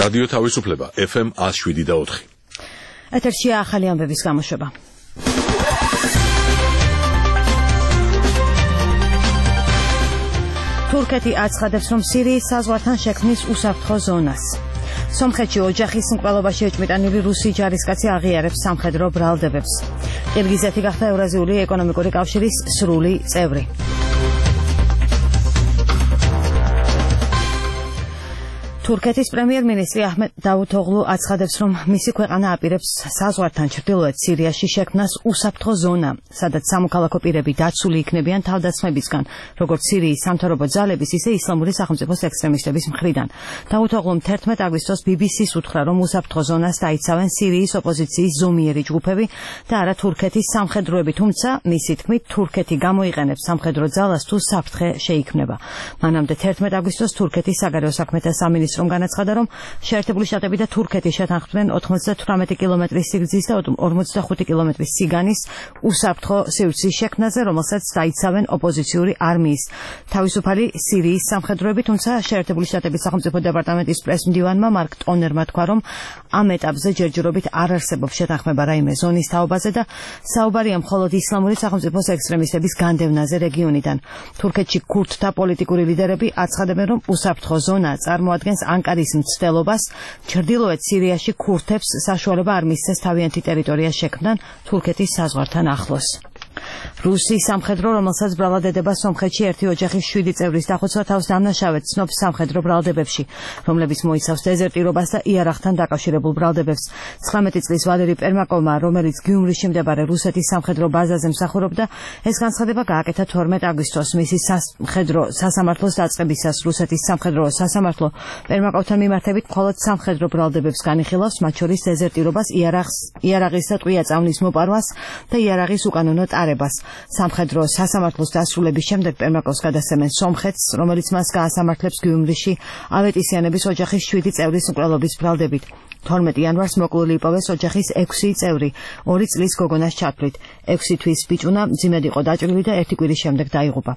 რადიო თავისუფლება FM 107.4. ეთერში ახალი ამბების გამოშვება. თურქეთი აცხადებს, რომ სირიის საზღვართან შექმნის უსაფრთხო ზონას. სომხეთში ოჯახის მკვლელობაში ეჭმიტანილი რუსი ჯარისკაცი აღიარებს სამხედრო ბრალდებებს. ყირგიზეთი გახდა ევრაზიული ეკონომიკური კავშირის სრული წევრი. თურქეთის პრემიერ-მინისტრი აჰმედ დავუთოღლუ აცხადებს, რომ მისი ქვეყანა აპირებს საზღვართან ჩრდილოეთ სირიაში შექმნას უსაფრთხო ზონა, სადაც სამოქალაქო პირები დაცული იქნებიან თავდასხმებისგან, როგორც სირიის სამთავრობო ძალების, ისე ისლამური სახელმწიფოს ექსტრემისტების მხრიდან. დავუთოღლუმ 11 აგვისტოს BBC-ს უთხრა, რომ უსაფრთხო ზონას დაიცავენ სირიის ოპოზიციის ზომიერი ჯგუფები და არა თურქეთის სამხედროები, თუმცა მისი თქმით, თურქეთი გამოიყენებს სამხედრო ძალას თუ საფრთხე შეიქმნება. მანამდე 11 აგვისტოს თურქეთის საგარეო საქმეთა სამინისტრო განაცხადა, რომ შეერთებული შტატები და თურქეთი შეთანხმდნენ 98 კილომეტრის სიგრძის და 45 კილომეტრის სიგანის უსაფრთხო სივრცის შექმნაზე, რომელსაც დაიცავენ ოპოზიციური არმიის თავისუფალი სირიის სამხედროები, თუმცა შეერთებული შტატების სახელმწიფო დეპარტამენტის პრესმდივანმა მარკ ტონერმა თქვა, რომ ამ ეტაპზე ჯერჯერობით არ არსებობს შეთანხმება რაიმე ზონის თაობაზე და საუბარია მხოლოდ ისლამური სახელმწიფოს ექსტრემისტების განდევნაზე რეგიონიდან. თურქეთში ქურთთა პოლიტიკური ლიდერები აცხადებენ, რომ უსაფრთხო ზონა წარმოადგენს ანკარის მცდელობას ჩრდილოეთ სირიაში ქურთებს საშუალება არ მისცეს თავიანთი ტერიტორია შექმნან თურქეთის საზღვართან ახლოს. რუსი სამხედრო, რომელსაც ბრალად ედება სომხეთში ერთი ოჯახის 7 წევრის დახოცვა თავს დამნაშავედ ცნობს სამხედრო ბრალდებებში, რომლებიც მოიცავს დეზერტირობას და იარაღთან დაკავშირებულ ბრალდებებს. 19 წლის ვალერი პერმაკოვმა, რომელიც გიუმრიში მდებარე რუსეთის სამხედრო ბაზაზე მსახურობდა, ეს განცხადება გააკეთა 12 აგვისტოს მისი სამხედრო სასამართლოს დაწყებისას. რუსეთის სამხედრო სასამართლო პერმაკოვთან მიმართებით მხოლოდ სამხედრო ბრალდებებს განიხილავს, მათ შორის დეზერტირობას, იარაღის და ტყვია წამლის მოპარვას და იარაღის უკანონო ტარებას. სამხედრო სასამართლოს დასრულების შემდეგ პერმაკოვს გადასცემენ სომხეთს, რომელიც მას გაასამართლებს გიუმრიში ავეტისიანების ოჯახის 7 წევრის მკვლელობის ბრალდებით. 12 იანვარს მოკლული იპოვეს ოჯახის 6 წევრი 2 წლის გოგონას ჩათვლით. 6 თვის ბიჭუნა მძიმედ იყო დაჭრილი და 1 კვირის შემდეგ დაიღუპა.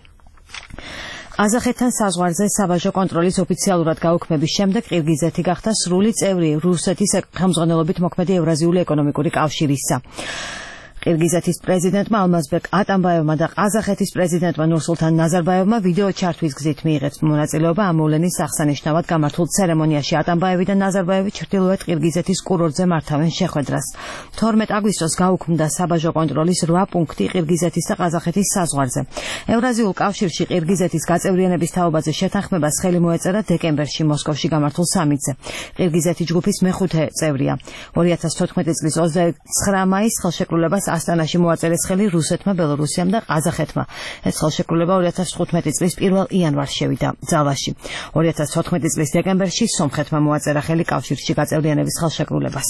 ყაზახეთთან საზღვარზე საბაჟო კონტროლის ოფიციალურად გაუქმების შემდეგ ყირგიზეთი გახდა სრული წევრი რუსეთის ხელმძღვანელობით მოქმედი ევრაზიული ეკონომიკური კავშირისა. ყირგიზეთის პრეზიდენტმა ალმაზბეკ ატამბაევმა და ყაზახეთის პრეზიდენტმა ნურსულთან ნაზარბაევმა ვიდეო ჩართვის გზით მიიღეს მონაწილეობა ამ მოვლენის აღსანიშნავად გამართულ ცერემონიაში. ატამბაევი და ნაზარბაევი ჩრდილოეთ ყირგიზეთის კურორტზე მართავენ შეხვედრას. 12 აგვისტოს გაუქმდა საბაჟო კონტროლის 8 პუნქტი ყირგიზეთის და ყაზახეთის საზღვარზე. ევრაზიულ კავშირში ყირგიზეთის გაწევრიანების თაობაზე შეთანხმებას ხელი მოეწერა დეკემბერში მოსკოვში გამართულ სამიტზე. ყირგიზეთი ჯგუფის მეხუთე წევრია. 2014 წლის 29 მაისს ხელშეკრულებას ასტანაში მოაწერეს ხელი რუსეთმა, ბელორუსიამ და ყაზახეთმა. ეს ხელშეკრულება 2015 წლის 1 იანვარს შევიდა ძალაში. 2014 წლის დეკემბერში სომხეთმა მოაწერა ხელი კავშირში გაწევრიანების ხელშეკრულებას.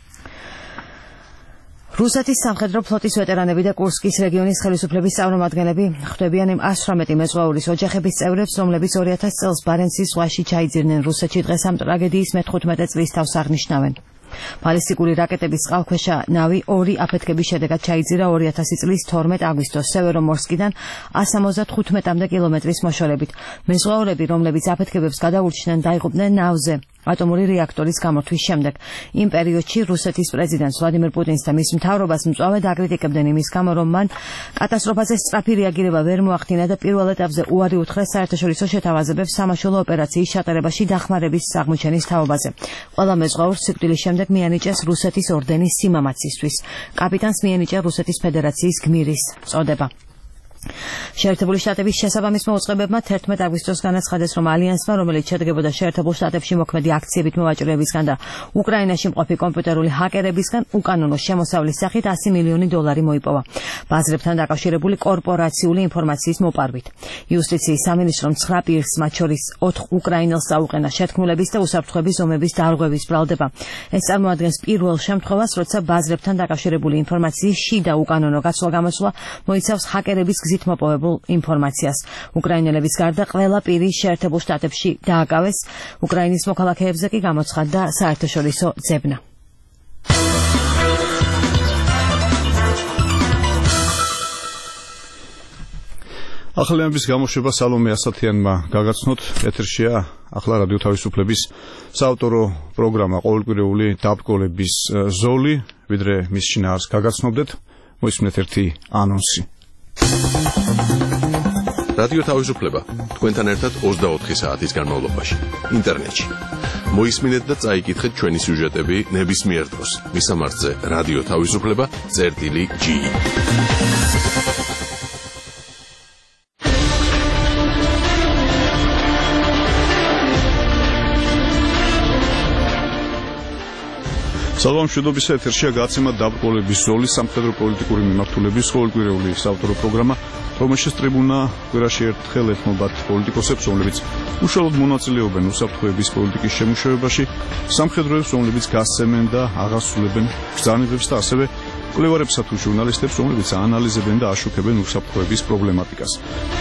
რუსეთის სამხედრო ფლოტის ვეტერანები და კურსკის რეგიონის ხელისუფლების წარმომადგენლები ხვდებიან იმ 118 მეზღვაურის ოჯახების წევრებს, რომლებიც 2000 წელს ბარენცის ზღვაში ჩაიძირნენ. რუსეთში დღეს ამ ტრაგედიის მე-15 წლის თავს აღნიშნავენ. ბალისტიკური რაკეტების წყალქვეშა ნავი 2 აფეთქების შედეგად ჩაიძირა 2000 წლის 12 აგვისტოს სევერომორსკიდან 175-მდე კილომეტრის მოშორებით. მეზღვაურები, რომლებიც აფეთქებებს გადაურჩნენ, დაიღუპნენ ნავზე ატომური რეაქტორის გამორთვის შემდეგ. იმ პერიოდში რუსეთის პრეზიდენტ ვლადიმერ პუტინს და მის მთავრობას მწვავედ აკრიტიკებდნენ იმის გამო, რომ მან კატასტროფაზე სწრაფი რეაგირება ვერ მოახდინა და პირველ ეტაპზე უარი უთხრეს საერთაშორისო შეთავაზებებს სამაშველო ოპერაციის ჩატარებაში დახმარების აღმოჩენის თაობაზე. ყველა მეზღვაურს სიკვდილის შემდეგ მიანიჭეს რუსეთის ორდენის სიმამაცისთვის. კაპიტანს მიანიჭა რუსეთის ფედერაციის გმირის წოდება. შეერთებული შტატების შესაბამის მოუწყებებმა 11 აგვისტოს განაცხადეს, რომ ალიანსმა, რომელიც შედგებოდა შეერთებულ შტატებში მოქმედი აქციებით მოვაჭრეებისგან და უკრაინაში მყოფი კომპიუტერული ჰაკერებისგან, უკანონო შემოსავლის სახით $100 მილიონი მოიპოვა. ბაზრებთან დაკავშირებული კორპორაციული ინფორმაციის მოპარვით. იუსტიციის სამინისტრომ 9 პირს, მათ შორის 4 უკრაინელს დაუყენა შეთქმულების და უსაფრთხოების ზომების დარღვევის ბრალდება. ეს წარმოადგენს პირველ შემთხვევას, როცა ბაზრებთან დაკავშირებული ინფორმაციის შიდა უკანონო გაცვლა-გამოსვლა მოიცავს ჰაკერების გზით მოპოვებულ ინფორმაციას. უკრაინელების გარდა ყველა პირი შეერთებულ შტატებში დააკავეს. უკრაინის მოქალაქეებზე კი გამოცხადდა საერთაშორისო ძებნა. ახალიანების გამოშვება სალომე ასათიანმა გაგაცნოთ. ეთერშია ახლა რადიო თავისუფლების საავტორო პროგრამა ყოველკვირეული დაბრკოლების ზოლი, ვიდრე მის შინაარს გაგაცნობდეთ, მოისმინეთ ერთი ანონსი. რადიო თავისუფლება თქვენთან ერთად 24 საათის განმავლობაში ინტერნეტში. მოისმინეთ და წაიკითხეთ ჩვენი სიუჟეტები ნებისმიერ დროს. მისამართზე რადიო თავისუფლება.ge სალომშვიდობისა ეთერშია გაცემა დაბრკოლების ზოლი სამხედრო პოლიტიკური მიმართულების ყოველკვირეული საავტორო პროგრამა, რომელშიც ტრიბუნა კვირაში ერთხელ ეთმობათ პოლიტიკოსებს, რომლებიც უშუალოდ მონაწილეობენ უსაფრთხოების პოლიტიკის შემუშავებაში, სამხედროებს, რომლებიც გასცემენ და აღასრულებენ ბრძანებებს და ასევე მკვლევარებსა თუ ჟურნალისტებს, რომლებიც აანალიზებენ და აშუქებენ უსაფრთხოების პრობლემატიკას.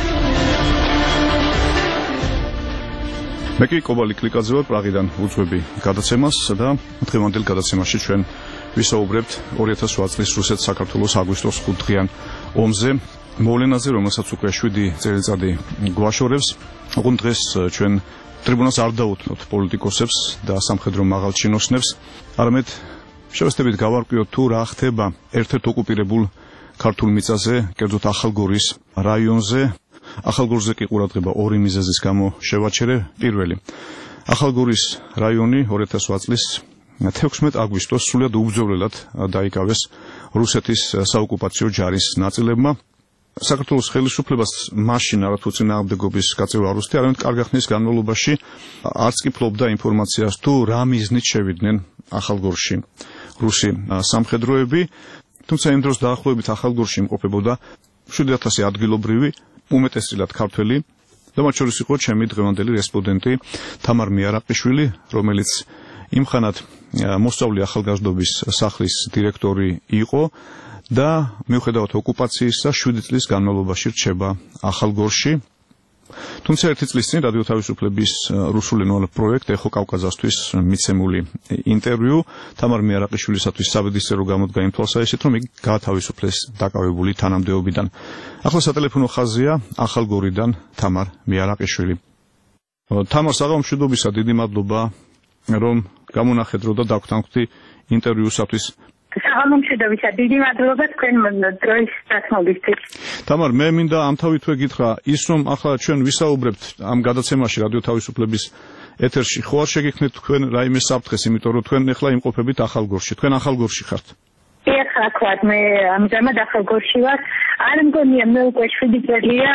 მე კი კობალი კლიკაძე ვარ პრაღიდან უძღვები გადაცემას და დღევანდელ გადაცემაში ჩვენ ვისაუბრებთ 2008 წლის რუსეთ-საქართველოს აგვისტოს 5 დღიან ომზე, მოვლენაზე, რომელსაც უკვე 7 წელიწადი გვაშორებს. ოღონდ დღეს ჩვენ ტრიბუნას არ დავუთმოთ პოლიტიკოსებს და სამხედრო მაღალჩინოსნებს, არამედ შევესწრებით გავარკვიოთ თუ რა ხდება ერთ-ერთ ოკუპირებულ ქართულ მიწაზე, კერძოდ ახალგორის რაიონზე. ახალგორზე კი ყურადღება ორი მიზეზის გამო შევაჩერე. პირველი, ახალგორის რაიონი 2008 წლის 16 აგვისტოს სრულად უბრძოლელად დაიკავეს რუსეთის საოკუპაციო ჯარის ნაწილებმა. საქართველოს ხელისუფლებას მაშინ არათუ წინააღმდეგობის გაწევა არ უსწია, არამედ კარგი ხნის განმავლობაში არც კი ფლობდა ინფორმაციას თუ რა მიზნით შევიდნენ ახალგორში რუსი სამხედროები. თუმცა იმ დროს დაახლოებით ახალგორში იმყოფებოდა 7000 ადგილობრივი, უმეტესწილად ქართველი და მათ შორის იყო ჩემი დღევანდელი რესპონდენტი თამარ მიარაყიშვილი, რომელიც იმხანად მოსწავლე ახალგაზრდობის სახლის დირექტორი იყო და მიუხედავად ოკუპაციისა 7 წლის განმავლობაში რჩება ახალგორში. თუმცა ერთი წლის წინ რადიო თავისუფლების რუსულენოვან პროექტ ეხო კავკაზასთვის მიცემული ინტერვიუ თამარ მიარაყიშვილისათვის საბედისწერო გამოდგა იმ თვალსაზრისით, რომ იგი გაათავისუფლეს დაკავებული თანამდებობიდან. ახლა სატელეფონო ხაზია ახალგორიდან თამარ მიარაყიშვილი. თამარ, საღამომშვიდობისა, დიდი მადლობა, რომ გამონახეთ დრო და დაგვთანხმდი ინტერვიუსათვის. საღამომშვიდობისა, დიდი მადლობა თქვენ დროის დასმობისთვის. თამარ, მე მინდა ამთავითვე გითხრა, ის რომ ახლა ჩვენ ვისაუბრებთ ამ გადაცემაში რადიო თავისუფლების ეთერში, ხო არ შეგექმნით თქვენ რაიმე საფრთხეს, იმიტომ რომ თქვენ ახლა იმყოფებით ახალგორში. თქვენ ახალგორში ხართ? ეხლა ვთქვათ, მე ამჟამად ახალგორში ვარ. არ მგონია მე უკვე 7 წელია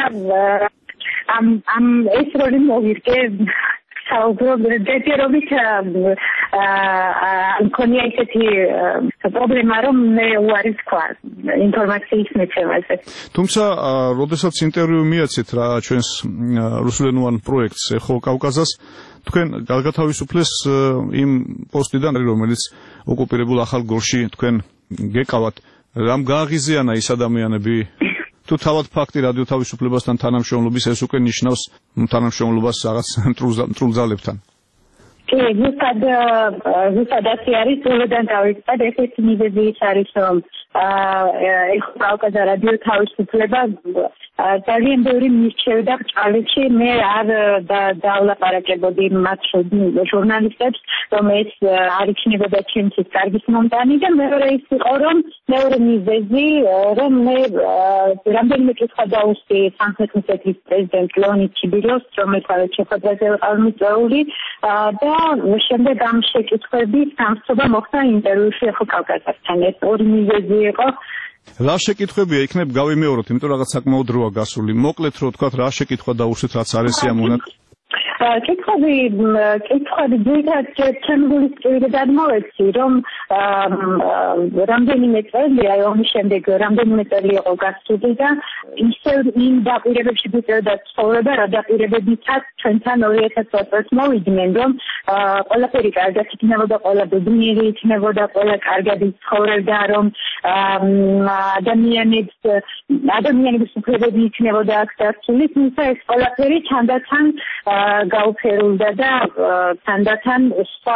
ამ ეს როლი მოვირკე. დეტირობით მქონია ისეთი პრობლემა, რომ მე უარი ვთქვა ინფორმაციის მეცემაზე. თუმცა, როდესაც ინტერვიუ მიაცეთ რა ჩვენს რუსულენოვან პროექტს ეხო კავკაზას, თქვენ გათავისუფლეს იმ პოსტიდან, რომელიც ოკუპირებულ ახალგორში თქვენ გეკავათ. რამ გააღიზიანა ის ადამიანები? თუ თავად ფაქტი რადიო თავისუფლებასთან თანამშრომლობის, ეს უკვე ნიშნავს თანამშრომლობას რაღაც მტრულ ძალებთან. კი, ზუსტად ასე არის, ბოლოდან დავიწყეთ, ეს მიზეზი ის არის, რომ ეხლა კავკაზა რადიო თავისუფლება ძალიან ბევრი მირჩევდა ბრჭყალებში. მე არ დავლაპარაკებოდი მათ ჟურნალისტებს, რომ ეს არ იქნებოდა ჩემთვის კარგის მომტანი და მეორე ის იყო, რომ მეორე მიზეზი, რომ მე რამდენიმე კითხვა დაუსვი სამხრეთ-რუსეთის პრეზიდენტ ლეონიდ ჩიბილოვს, რომელიც ჩეხოთაზე ვიყავ მიწვეული და შემდეგ ამ შეკითხვების გამსწრება მოხდა ინტერვიუში ეხო კავკაზასთან. ეს ორი მიზეზი იყო. რა შეკითხვებია იქნებ გავიმეოროთ, იმიტომ რაღაც საკმაოდ დროა გასული. მოკლედ რო თქვათ, რა შეკითხვა დაუშვით, რაც არის ამონად. კითხვები ძირითადად ჩემგულის წვირიდან მოვეცი, რომ რამდენიმე წელია ომის შემდეგ რამდენიმე წელი იყო გასული და ისევ იმ დაპირებებში ვიწევდა ცხოვრება, რა დაპირებებითაც ჩვენთან 2020 წელს მოვიდნენ, რომ ყველაფერი კარგად იქნებოდა, ყველა ბედნიერი იქნებოდა, ყველა კარგად იცხოვრებდა, რომ ადამიანების უფლებები იქნებოდა აქ დაცული, თუმცა ეს ყველაფერი თანდათან გაუფერულდა და თანდათან სხვა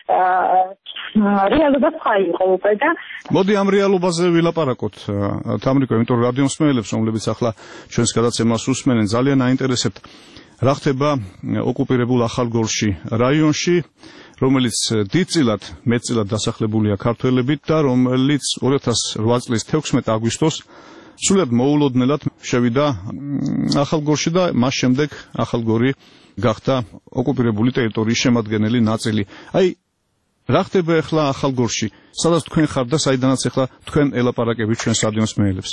რეალობა იყო უკვე და მოდი ამ რეალობაზე ვილაპარაკოთ თამრიკო, იმიტომ რომ რადიო მსმენელებს, რომლებიც ახლა ჩვენს გადაცემას უსმენენ, ძალიან აინტერესებთ რა ხდება ოკუპირებულ ახალგორში რაიონში, რომელიც დიდწილად, მეტწილად დასახლებულია ქართველებით და რომელიც 2008 წლის 16 აგვისტოს სულად მოულოდნელად შევიდა ახალგორში და მას შემდეგ ახალგორი გახდა ოკუპირებული ტერიტორიის შემადგენელი ნაწილი. აი, რა ხდება ახლა ახალგორში? სადაც თქვენ ხართ და საიდანაც ახლა თქვენ ელაპარაკებით ჩვენს რადიო მსმენელებს?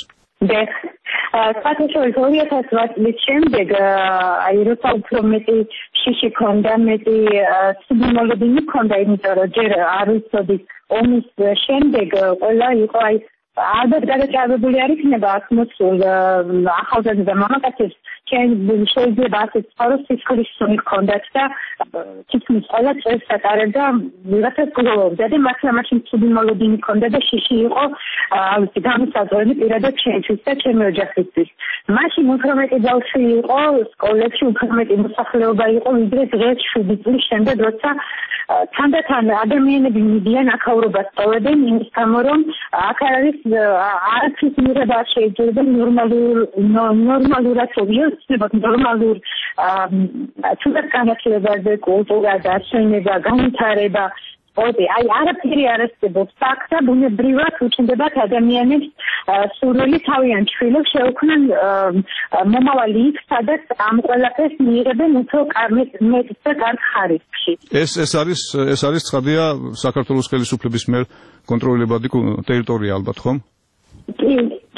საერთოდ 2008 წლის შემდეგ აი როცა უფრო მეტი შიში ქონდა, მეტი სიბმოლოდინი ქონდა, იმიტომ რომ ჯერ არ ვიცოდით ომის შემდეგ ყველა იყო აი ალბათ გადაჭარბებული არ იქნება აქ მოსულ ახალგაზრდა მამაკაცებს შეიძლება ასეთ ცხოვროს სისხლის სუნი ჰქონდათ და თითქმის ყველა წელს ატარებდა ვიღაცას გულოვობდა და მაშინ ცუდი მოლოდინი ჰქონდა და შიში იყო გამოსაზრდელი პირადად ჩემთვის და ჩემი ოჯახისთვის. მაშინ უფრო მეტი ბავშვი იყო სკოლებში, უფრო მეტი მოსახლეობა იყო ვიდრე დღეს 7 წლის შემდეგ, როცა თანდათან ადამიანები მიდიან აქაურობას ტოვებენ იმის გამო რომ აქ არის არაფრის მიღება შეიძლება ნორმალურად ვიოცნებოთ ნორმალურ თუნდაც განათლებაზე, კულტურა, დარჩენება, განვითარება, სპორტი, აი არაფერი არ არსებობს აქ და ბუნებრივად უჩნდებათ ადამიანებს სურვილი თავიანთ შვილებს შეუქმნან მომავალი იქ, სადაც ამ ყველაფერს მიიღებენ უფრო მეტ და კარგ ხარისხში. ეს არის ცხადია საქართველოს ხელისუფლების მიერ კონტროლებადი ტერიტორია ალბათ, ხომ? კი.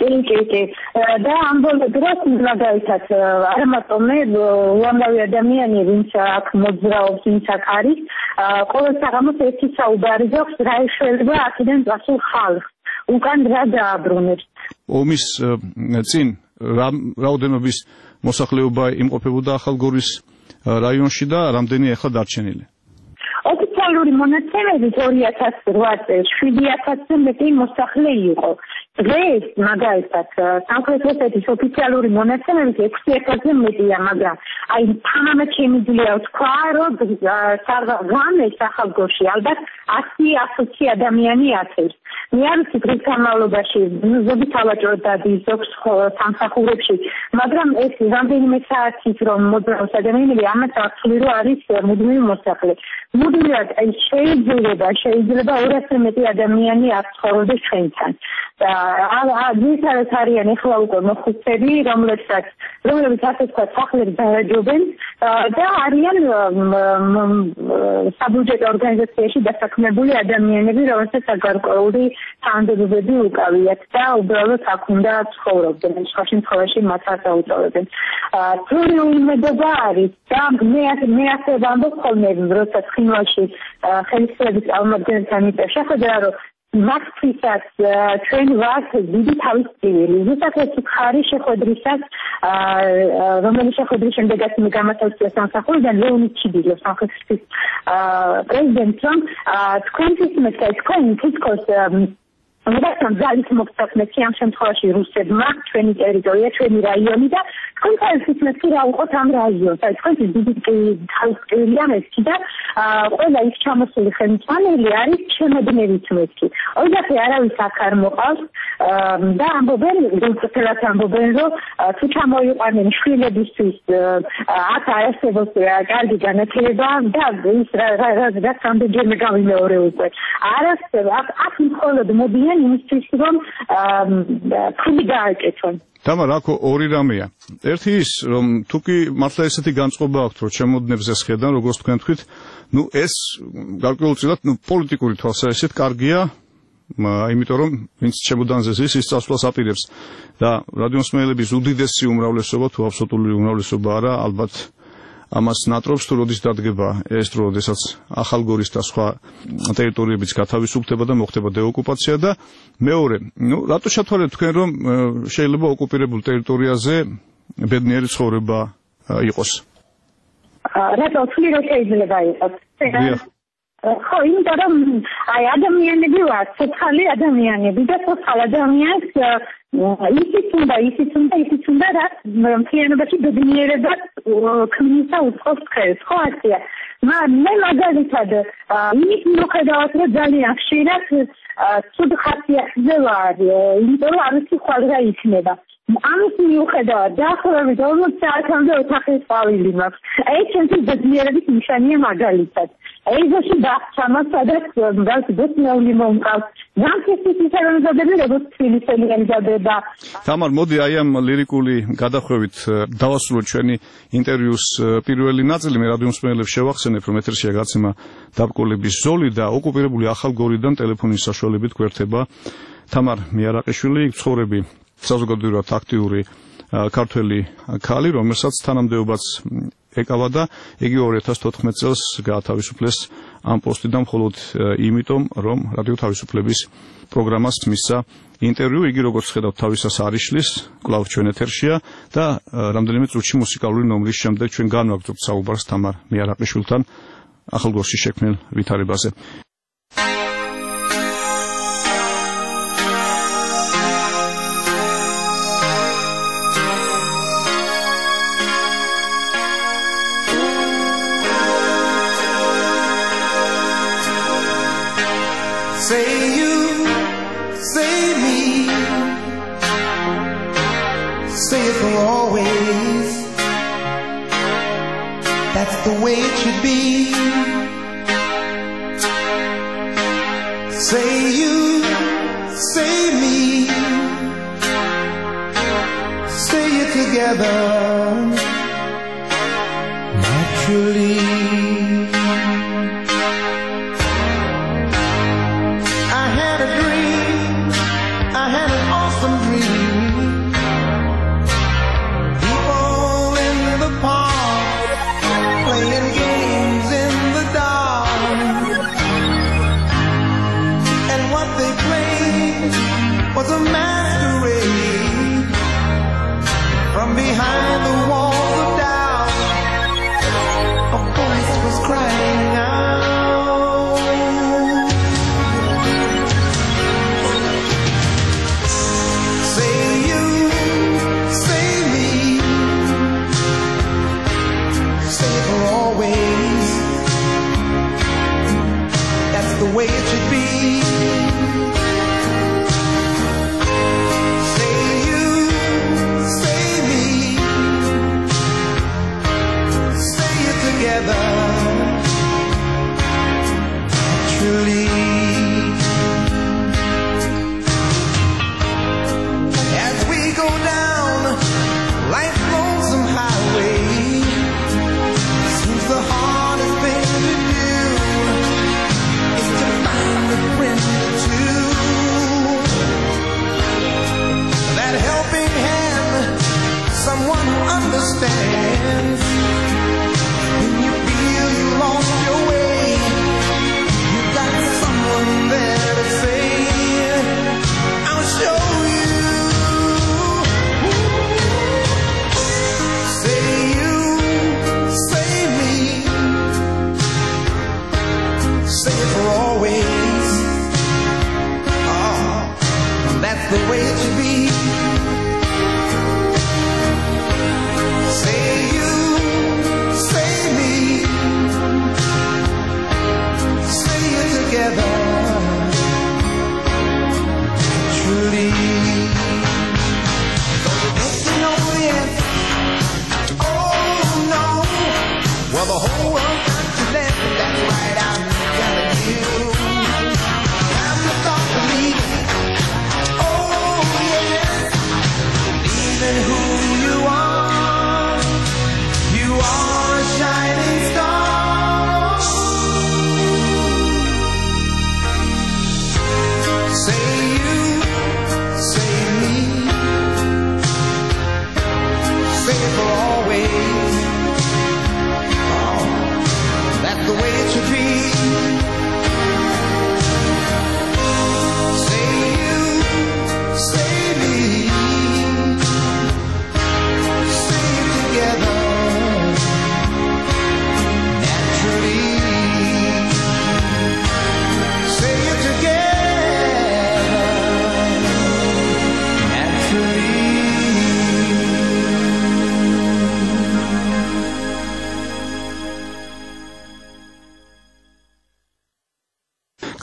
და ამ ბოლო დროს მაგალითად არა მარტო მე უამრავი ადამიანი ვინც აქ მოძრაობს, ვინც აქ არის, ყოველ საღამოს ერთი საუბარი გვაქვს რა შეიძლება აქედან წასულ ხალხს უკან რა დააბრუნებს. ომის წინ რაოდენობის მოსახლეობა იმყოფებოდა ახალგორის რაიონში და რამდენი ახლა დარჩენილი? ოფიციალური მონაცემებით 2008 წელს 7000-ზე მეტი მოსახლე იყო. დღეს მაგალითად სამხრეთ ოსეთის ოფიციალური მონაცემებით 6000-ზე მეტია, მაგრამ აი თამამად შემიძლია ვთქვა, რომ ღამეს ახალგორში ალბათ 100-120 ადამიანი ათევს. მე არ ვიცი დღის განმავლობაში ზოგი თავაჭრო დადის ზოგს სამსახურებში, მაგრამ ეს რამდენიმე საათით რომ მოძრაობს ადამიანები, ამას ახსოვი რომ არის მუდმივი მოსახლე. მუდმივად აი შეიძლება 200-ზე მეტი ადამიანი არ ცხოვრობს ჩვენთან. და ძირითადად არიან ახლა უკვე მოხუცები, რომლებიც ასე თქვა სახლებს დაეჯობენ და არიან საბუჯეტო ორგანიზაციაში დასაქმებული ადამიანები, რომელსაც გარკვეული თანამდებობები უკავიათ და უბრალოდ აქ უნდა ცხოვრობდნენ. სხვა შემთხვევაში მათ არ დაუწოვებენ. თური უმედობა არის და მე ასე ვამბობ ხოლმე, როცა ცხინვალში ხელისუფლების წარმომადგენელთან მიწევ შეხვედრა, რომ მათთვისაც ჩვენ ვართ დიდი თავისწინელი. ზუსტად ეს ხარი შეხვედრისას, რომელიც შეხვედრის შემდეგაც მე გამოსავსია სამსახურიდან ლეონიდ ჩიბილოს სამხრეთის პრეზიდენტს, რომ თქვენთვის მეტი თქვენ თითქოს რადგან ძალით მოგწაფნეთ ამ შემთხვევაში რუსებმა ჩვენი ტერიტორია, ჩვენი რაიონი და თქვენ თავისთვის მეთქი რა უყოთ ამ რაიონს. აი თქვენთვის დიდი თავისწინელია მეთქი და ყველა ის ჩამოსული ხელმძღვანელი არის შემოქმედებით მეთქი. ოღონდ არავის აქ არ მოყავს და ამბობენ, გულწრფელად ამბობენ, რომ თუ ჩამოიყვანენ შვილებისთვის აქ არსებობს კარგი განათლება და ის რაც ამდენჯერმე გავიმეორე უკვე. აქ მხოლოდ მოდიან იმისთვის, რომ ფული გააკეთონ. თამარ, აქ ორი რამეა. ერთი ის, რომ თუ კი მართლა ესეთი განწყობა აქვთ, რომ ჩემოდნებზე სხედან, როგორც თქვენ თქვით, ეს გარკვეულწილად პოლიტიკური თვალსაზრისით კარგია, იმიტომ რომ ვინც ჩემოდანზე ზის, ის წასვლას აპირებს და რადიო მსმენელების უდიდესი უმრავლესობა, თუ აბსოლუტური უმრავლესობა არა, ალბათ ამას ნატრობს, თუ როდის დადგება ეს დრო, როდესაც ახალგორის და სხვა ტერიტორიებიც გათავისუფლდება და მოხდება დეოკუპაცია და მეორე, რატო ჩათვალეთ თქვენ, რომ შეიძლება ოკუპირებულ ტერიტორიაზე ბედნიერი ცხოვრება იყოს? რატო თვლი რომ შეიძლება იყოს? ხო, იმიტომ რომ აი ადამიანები ვართ, ცოცხალი ადამიანები და ცოცხალ ადამიანს ისიც უნდა რაც მთლიანობაში ბედნიერებას ქმნის და უწყობს ხელს, ხო ასეა. მე მაგალითად იმის მიუხედავად რომ ძალიან ხშირად ცუდ ხასიათზე ვარ, იმიტომ რომ არ ვიცი ხვალ რა იქნება. ამის მიუხედავად დაახლოებით 40 საათამდე ოთახის ყვავილი მაქვს. ეს ჩემთვის ბედნიერების ნიშანია მაგალითად. ეზოში დახცამა, სადაც ბოსნეული მომყავს. გამწესის ისერონზადები, როგორც თბილისელი ემზადება. თამარ, მოდი აი ამ ლირიკული გადახვევით დავასრულოთ ჩვენი ინტერვიუს პირველი ნაწილი. მე რადიო მსმენელებს შევახსენებ, რომ ეთერშია გაცემა დაბრკოლების ზოლი და ოკუპირებული ახალგორიდან ტელეფონის საშუალებით გვერდება თამარ მიარაყიშვილი, ცხოვრები საზოგადოებრივად აქტიური ქართველი ქალი, რომელსაც თანამდებობაც ეკავა და იგი 2014 წელს გაათავისუფლეს ამ პოსტიდან მხოლოდ იმიტომ, რომ რადიო თავისუფლების პროგრამას მისცა ინტერვიუ. იგი როგორც ხედავთ თავისას არ იშლის, კვლავ ჩვენ ეთერშია და რამდენიმე წუთში მუსიკალური ნომრის შემდეგ ჩვენ განვაგრძობთ საუბარს თამარ მიარაყიშვილთან ახალგორში შექმნილ ვითარებაზე. Say you, say me, say it for always. That's the way it should be. Say you, say me, say it together, naturally. Was a masquerade from behind the walls of doubt. A voice was crying out. Say you, say me, say for always. That's the way it should be. Truly, as we go down life's lonesome highway, seems the hardest thing to do is to find a friend or two. That helping hand, someone who understands when you feel you lost your way. There to say, I'll show you. Say you, say me, say it for always. Oh, that's the way it should be. Say you, say me, say it together. Well, the whole world got to let me, that's right, I'm telling you. I'm the thought believing, oh yeah, believing who you are a shining star. Say you, say me, say it for always. That's the way it should be. Say you, say me, say it together, naturally. Say it together, naturally.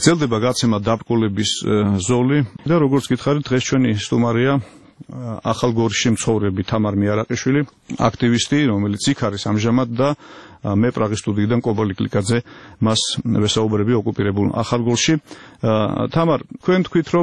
გრძელდება გაცემა დაბრკოლების ზოლი და როგორც გითხარით, დღეს ჩვენი სტუმარია ახალგორში მცხოვრები თამარ მიარაყიშვილი, აქტივისტი, რომელიც იქ არის ამჟამად და მე პრაღის სტუდიიდან კობალი კლიკაძე მას ვესაუბრები ოკუპირებულ ახალგორში. თამარ, თქვენ თქვით, რომ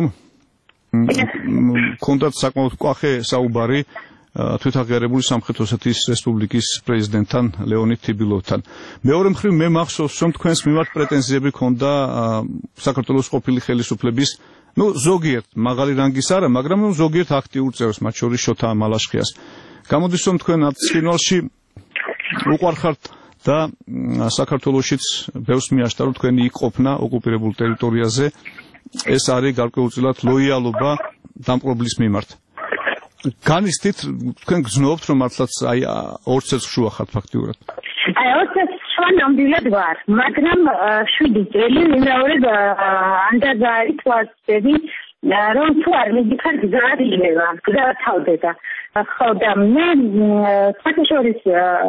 კონდათ საკმაოდ კვახე საუბარი თვითაღიარებული სამხრეთ ოსეთის რესპუბლიკის პრეზიდენტთან ლეონიდ თიბილოვთან. მეორე მხრივ მე მახსოვს, რომ თქვენს მიმართ პრეტენზიები ჰქონდა საქართველოს ყოფილი ხელისუფლების ზოგიერთ მაღალი რანგის არა, მაგრამ ზოგიერთ აქტიურ წევრს, მათ შორის შოთა მალაშხიას. გამოდის, რომ თქვენ ათწლინვალში უყვარხართ და საქართველოსშიც ბევრს მიაშთა, რომ თქვენი იქ ყოფნა ოკუპირებულ ტერიტორიაზე ეს არის გარკვეულწილად ლოიალობა დამპყრობლის მიმართ. განიცდით, თქვენ გრძნობთ, რომ მართლაც აი 2 წელს შუახართ ფაქტიურად. აი 2 წელს შუა ნამდვილად ვარ, მაგრამ 7 წელი ვინაურად ანდაზარი თვალწები, რომ თუ არ მიდიხარ გზადიება, გზათავდება. ხო და მე საქართველოს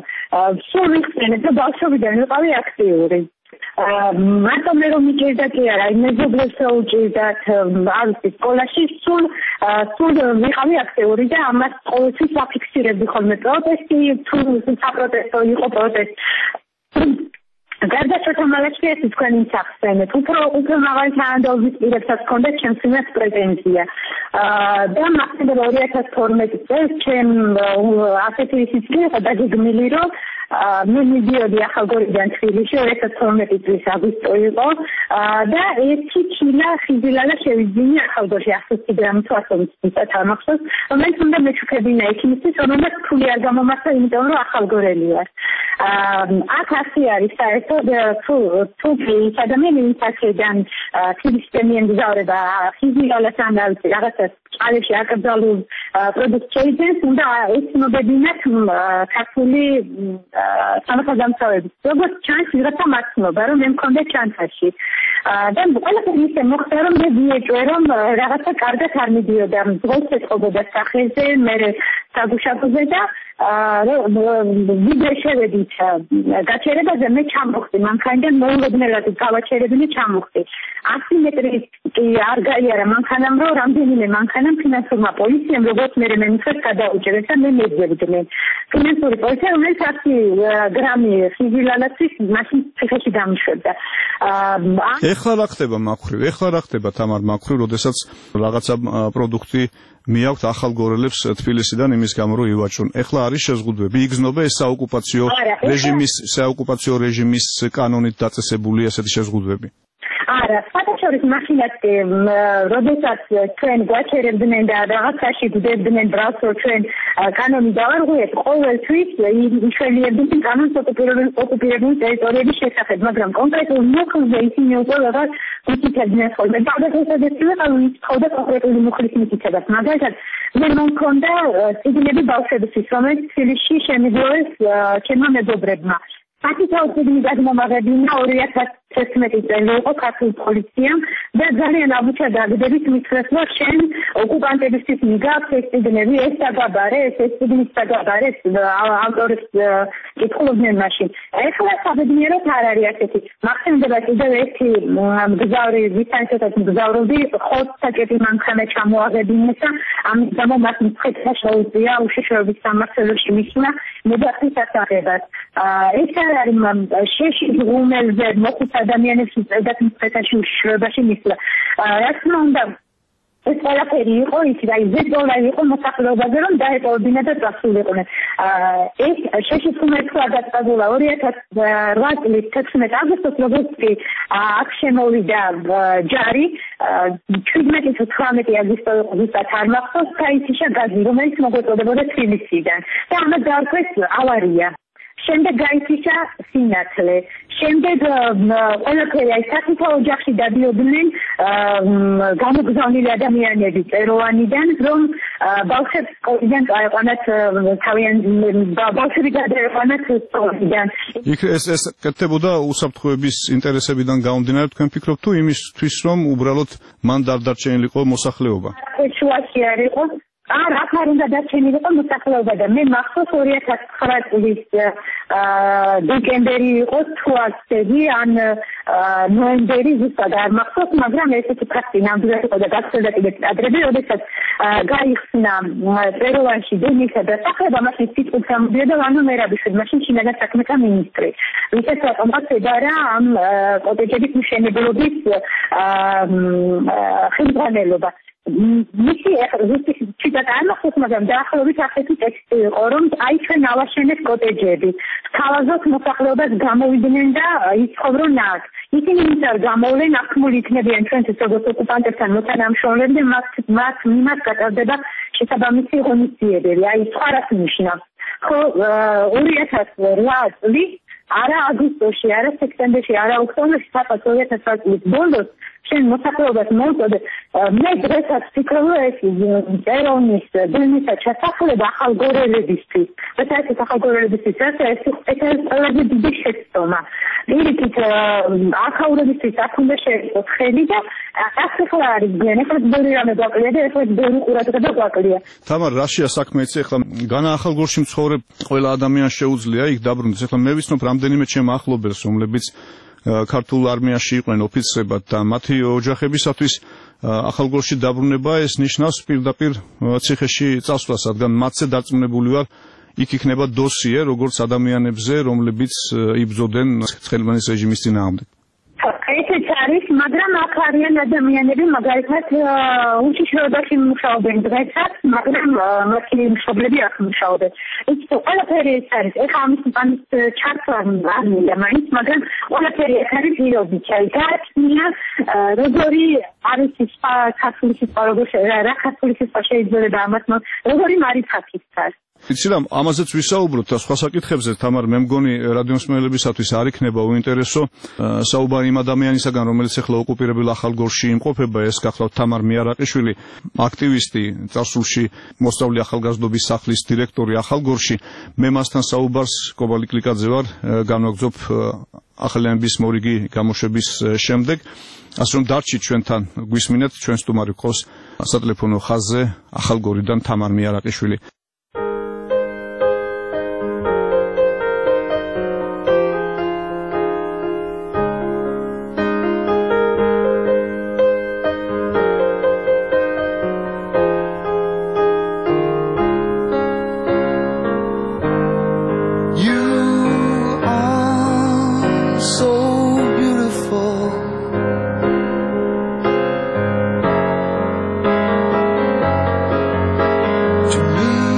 სულ ვიხსენებ და ბავშვობიდან ვიყავი აქტიური. მარტო მე რომ მიჭირდა კი არა, მეზობლებს უჭირდათ, არის სკოლაში სულ ვიყავი აქტიური და ამას ყოველთვის ვაფიქსირებდი ხოლმე პროტესტი, თუ საპროტესტო იყო პროტესტი. გარდა შოთა მალაშხიას თქვენ ინსახსენეთ, უფრო მაღალი თანამდებობის პირებსაც ჰქონდა ჩემს მიმართ პრეტენზია. და მახსენდება 2012 წელს ჩემ ასეთი ისიც იყო დაგეგმილი, რომ მე მიდიოდი ახალგორიდან თბილისში 2012 წლის აგვისტო იყო და ერთი ქილა ხიზილალა შევიძინე ახალგორში 100 გრამი თუ 120 თამახსოვს, რომელიც უნდა მეჩუქებინა იქნისთვის, რომელმაც ფული არ გამომართა, იმიტომ რომ ახალგორელი ვარ. აქ ასე არის საერთოდ თუ ის ადამიანი ინფარქტიდან თბილისიდან მიგზავრება ხიზილალას ან რაღაცა წყალებში აკრძალულ პროდუქტს შეიძენს, უნდა ეცნობებინათ ქართული სამართალდამცავები. როგორც ჩანს, ვიღაცა მაცნობა, რომ მე მქონდა ჩანთაში. და ყველაფერი ისე მოხდა, რომ მე ვიეჭვე, რომ რაღაცა კარგად არ მიდიოდა. დღეს ეწყობოდა სახეზე, მე საგუშაგოზე და ვიდრე შევედით გაჩერებაზე მე ჩამოხდი, მანქანიდან მოულოდნელად გავაჩერებინე ჩამოხდი. 100 მეტრი კი არ გაიარა მანქანამ, რომ რამდენიმე მანქანამ ფინანსურმა პოლიციამ როგორც მე მემიწვევს გადაუჭერეს და მე მეძებდნენ. ფინანსური პოლიცია, რომელიც 100 გრამი ხიზილალაცის მაშინ ციხეში დამიშვებდა. ეხლა რა ხდება მაქვრივ? ეხლა რა ხდება თამარ მაქვრივ, როდესაც რაღაცა პროდუქტი მიაქვთ ახალგორელებს თბილისიდან იმის გამო რომ ივაჭრონ. ეხლა არის შეზღუდვები, იგრძნობა ეს საოკუპაციო რეჟიმის კანონით დაწესებული ასეთი შეზღუდვები. არა, საერთოდ მაშინაც როდესაც ჩვენ გვაჩერებდნენ და რაღაცაში გვდებდნენ ბრალს, რომ ჩვენ კანონი დავარღვიეთ, ყოველთვის იშველიებდნენ კანონს ოკუპირებული ტერიტორიების შესახებ, მაგრამ კონკრეტულ მოხელზე ისინი უკვე ვეღარ მითითებდნენ ხოლმე. თავდადასვაც ვიყავი თხოვდა კონკრეტული მოხლის მითითებას. მაგალითად, მე მომქონდა წიგნები ბავშვებისთვის, რომელიც თბილისში შემიგლოვეს ჩემმა მეგობრებმა. საკითხავს წიგნი გადმომაღებინა 2011 წელი იყო ქართულ პოლიციამ და ძალიან ამუჩა დაგდებით მითხრეს, რომ შენ ოკუპანტებისთვის მიგაქვს ეს წიგნები, ეს დაგაბარე, ეს წიგნის დაგაბარე, ავტორის კითხულობდნენ მაშინ. ეხლა საბედნიეროდ არ არის ასეთი. მახსენდება კიდევ ერთი მგზავრი, ვისთანაც მგზავრობდი, ხოცსაკეტი მანქანა ჩამოაღებინეს და ამის გამო მას მცხეთა შეუძლია უშიშროების სამმართველოში მისვლა მედახის ასაღებას. ეს არის შეში ღუმელზე მოხუც ადამიანებს უწევდათ მცხეთაში უშიშროებაში მისვლა. რა თქმა უნდა, ეს ყველაფერი იყო ის და ზედოლა იყო მოსახლეობაზე, რომ დაეტოვებინა და წასულიყვნენ. ეს შეში ღუმელსა გადაწყვეტილა 2008 წლის 16 აგვისტოს, როგორც კი აქ შემოვიდა ჯარი 17-18 აგვისტო იყო ზუსტად არ მახსოვს, ქაისიშა გაძი, რომელიც მოგვეწოდებოდა თბილისიდან და ამას დაარქვეს ავარია. შემდეგ გაითიშა სინათლე. შემდეგ ყველაფერი აი საკითხო ოჯახში დადიოდნენ გამოგზავნილი ადამიანები წეროვანიდან, რომ ბავშვებს სკოლიდან წაეყვანათ ბავშვები გადაეყვანათ სკოლიდან. იქ ეს კეთდებოდა უსაფრთხოების ინტერესებიდან გამომდინარე, თქვენ ფიქრობთ თუ იმისთვის, რომ უბრალოდ მან დარჩენილიყო მოსახლეობა? შუაში არ იყო. აქ არ უნდა დარჩენილიყო მოსახლეობა და მე მახსოვს 2009 წლის დეკემბერი იყო თუ აქცები ან ნოემბერი ზუსტად არ მახსოვს, მაგრამ ესეთი ფაქტი ნამდვილად იყო და გახსოვდა კიდეც ადრევე, როდესაც გაიხსნა პეროვანში დენისა და სახლება მაშინ სიტყვით გამოდიოდა ვანო მერაბიშვილი, მაშინ შინაგან საქმეთა მინისტრი, ვისაც აკომპაქტება რა ამ კოტეჯების მშენებლობის ხელმძღვანელობა. მისი ზუსტი ციტატა არ მახსოვს, მაგრამ დაახლოებით ასეთი ტექსტი იყო, რომ აი ჩვენ ავაშენეთ კოტეჯები, თავაზობთ მოსახლეობას გამოვიდნენ და იცხოვრონ აქ. ისინი ვინც არ გამოვლენ, აღქმული იქნებიან ჩვენთვის როგორც ოკუპანტებთან მოთანამშრომლები და მათ მიმართ გატარდება შესაბამისი ღონისძიებები. აი სხვა რას ნიშნავს. ხო 2008 წლის არა აგვისტოში, არა სექტემბერში, არა ოქტომბერში, სადაც 2008 წლის ბოლოს შენ მოსახლეობას მოვწოდე. მე დღესაც ვფიქრობ, ეს ეროვნის დენის ჩასახლება ახალგორელებისთვის. ეს ახალგორელებისთვის ეს ყველაზე დიდი შეცდომა. პირიქით ახალგორელებისთვის აქ უნდა შეეწყოს ხელი და ახლა არის გენეფას ბევრი რამე გვაკლია და ახლა ბევრი ყურადღება გვაკლია. თამარ, რაშია საქმე იცი, ახლა განა ახალგორში მცხოვრებ ყველა ადამიანს შეუძლია იქ დაბრუნდეს. ახლა მე ვიცნობ რამდენიმე ჩემ ახლობელს, რომლებიც ქართულ არმიაში იყვნენ ოფიცრებად და მათი ოჯახებისათვის ახალგორში დაბრუნება ეს ნიშნავს პირდაპირ ციხეში წასვლას, რადგან მათზე დარწმუნებული ვარ იქ იქნება დოსიე როგორც ადამიანებზე, რომლებიც იბრძოდნენ ცხელმანის რეჟიმის წინააღმდეგ. ესეც არის, მაგრამ აქ არიან ადამიანები, მაგალითად უშიშროებაში მუშაობენ დღესაც, მაგრამ მათი მშობლები აქ მუშაობენ. ეს ყველაფერი ეს არის. ეხლა ამის ჩართვა არ მინდა მაინც, მაგრამ ყველაფერი ეს არის პირობით. გააჩნია როგორი არის სიტყვა ქართული სიტყვა, რა ქართული სიტყვა შეიძლება ამას როგორი მარიცხაკის წარ. იცი რა, ამაზეც ვისაუბროთ და სხვა საკითხებზე, თამარ, მე მგონი რადიოსმენელებისათვის არ იქნება უინტერესო საუბარი იმ ადამიანისაგან, რომელიც ახლა ოკუპირებულ ახალგორში იმყოფება, ეს გახლავთ თამარ მიარაყიშვილი, აქტივისტი, წარსულში მოსწავლე ახალგაზრდობის სახლის დირექტორი ახალგორში. მე მასთან საუბარს კობალი კლიკაძე ვარ, განვაგრძობ ახალიანების მორიგი გამოშვების შემდეგ. ასე რომ დარჩით ჩვენთან, გვისმინეთ, ჩვენ სტუმარი ყავს სატელეფონო ხაზზე ახალგორიდან თამარ მიარაყიშვილი. To me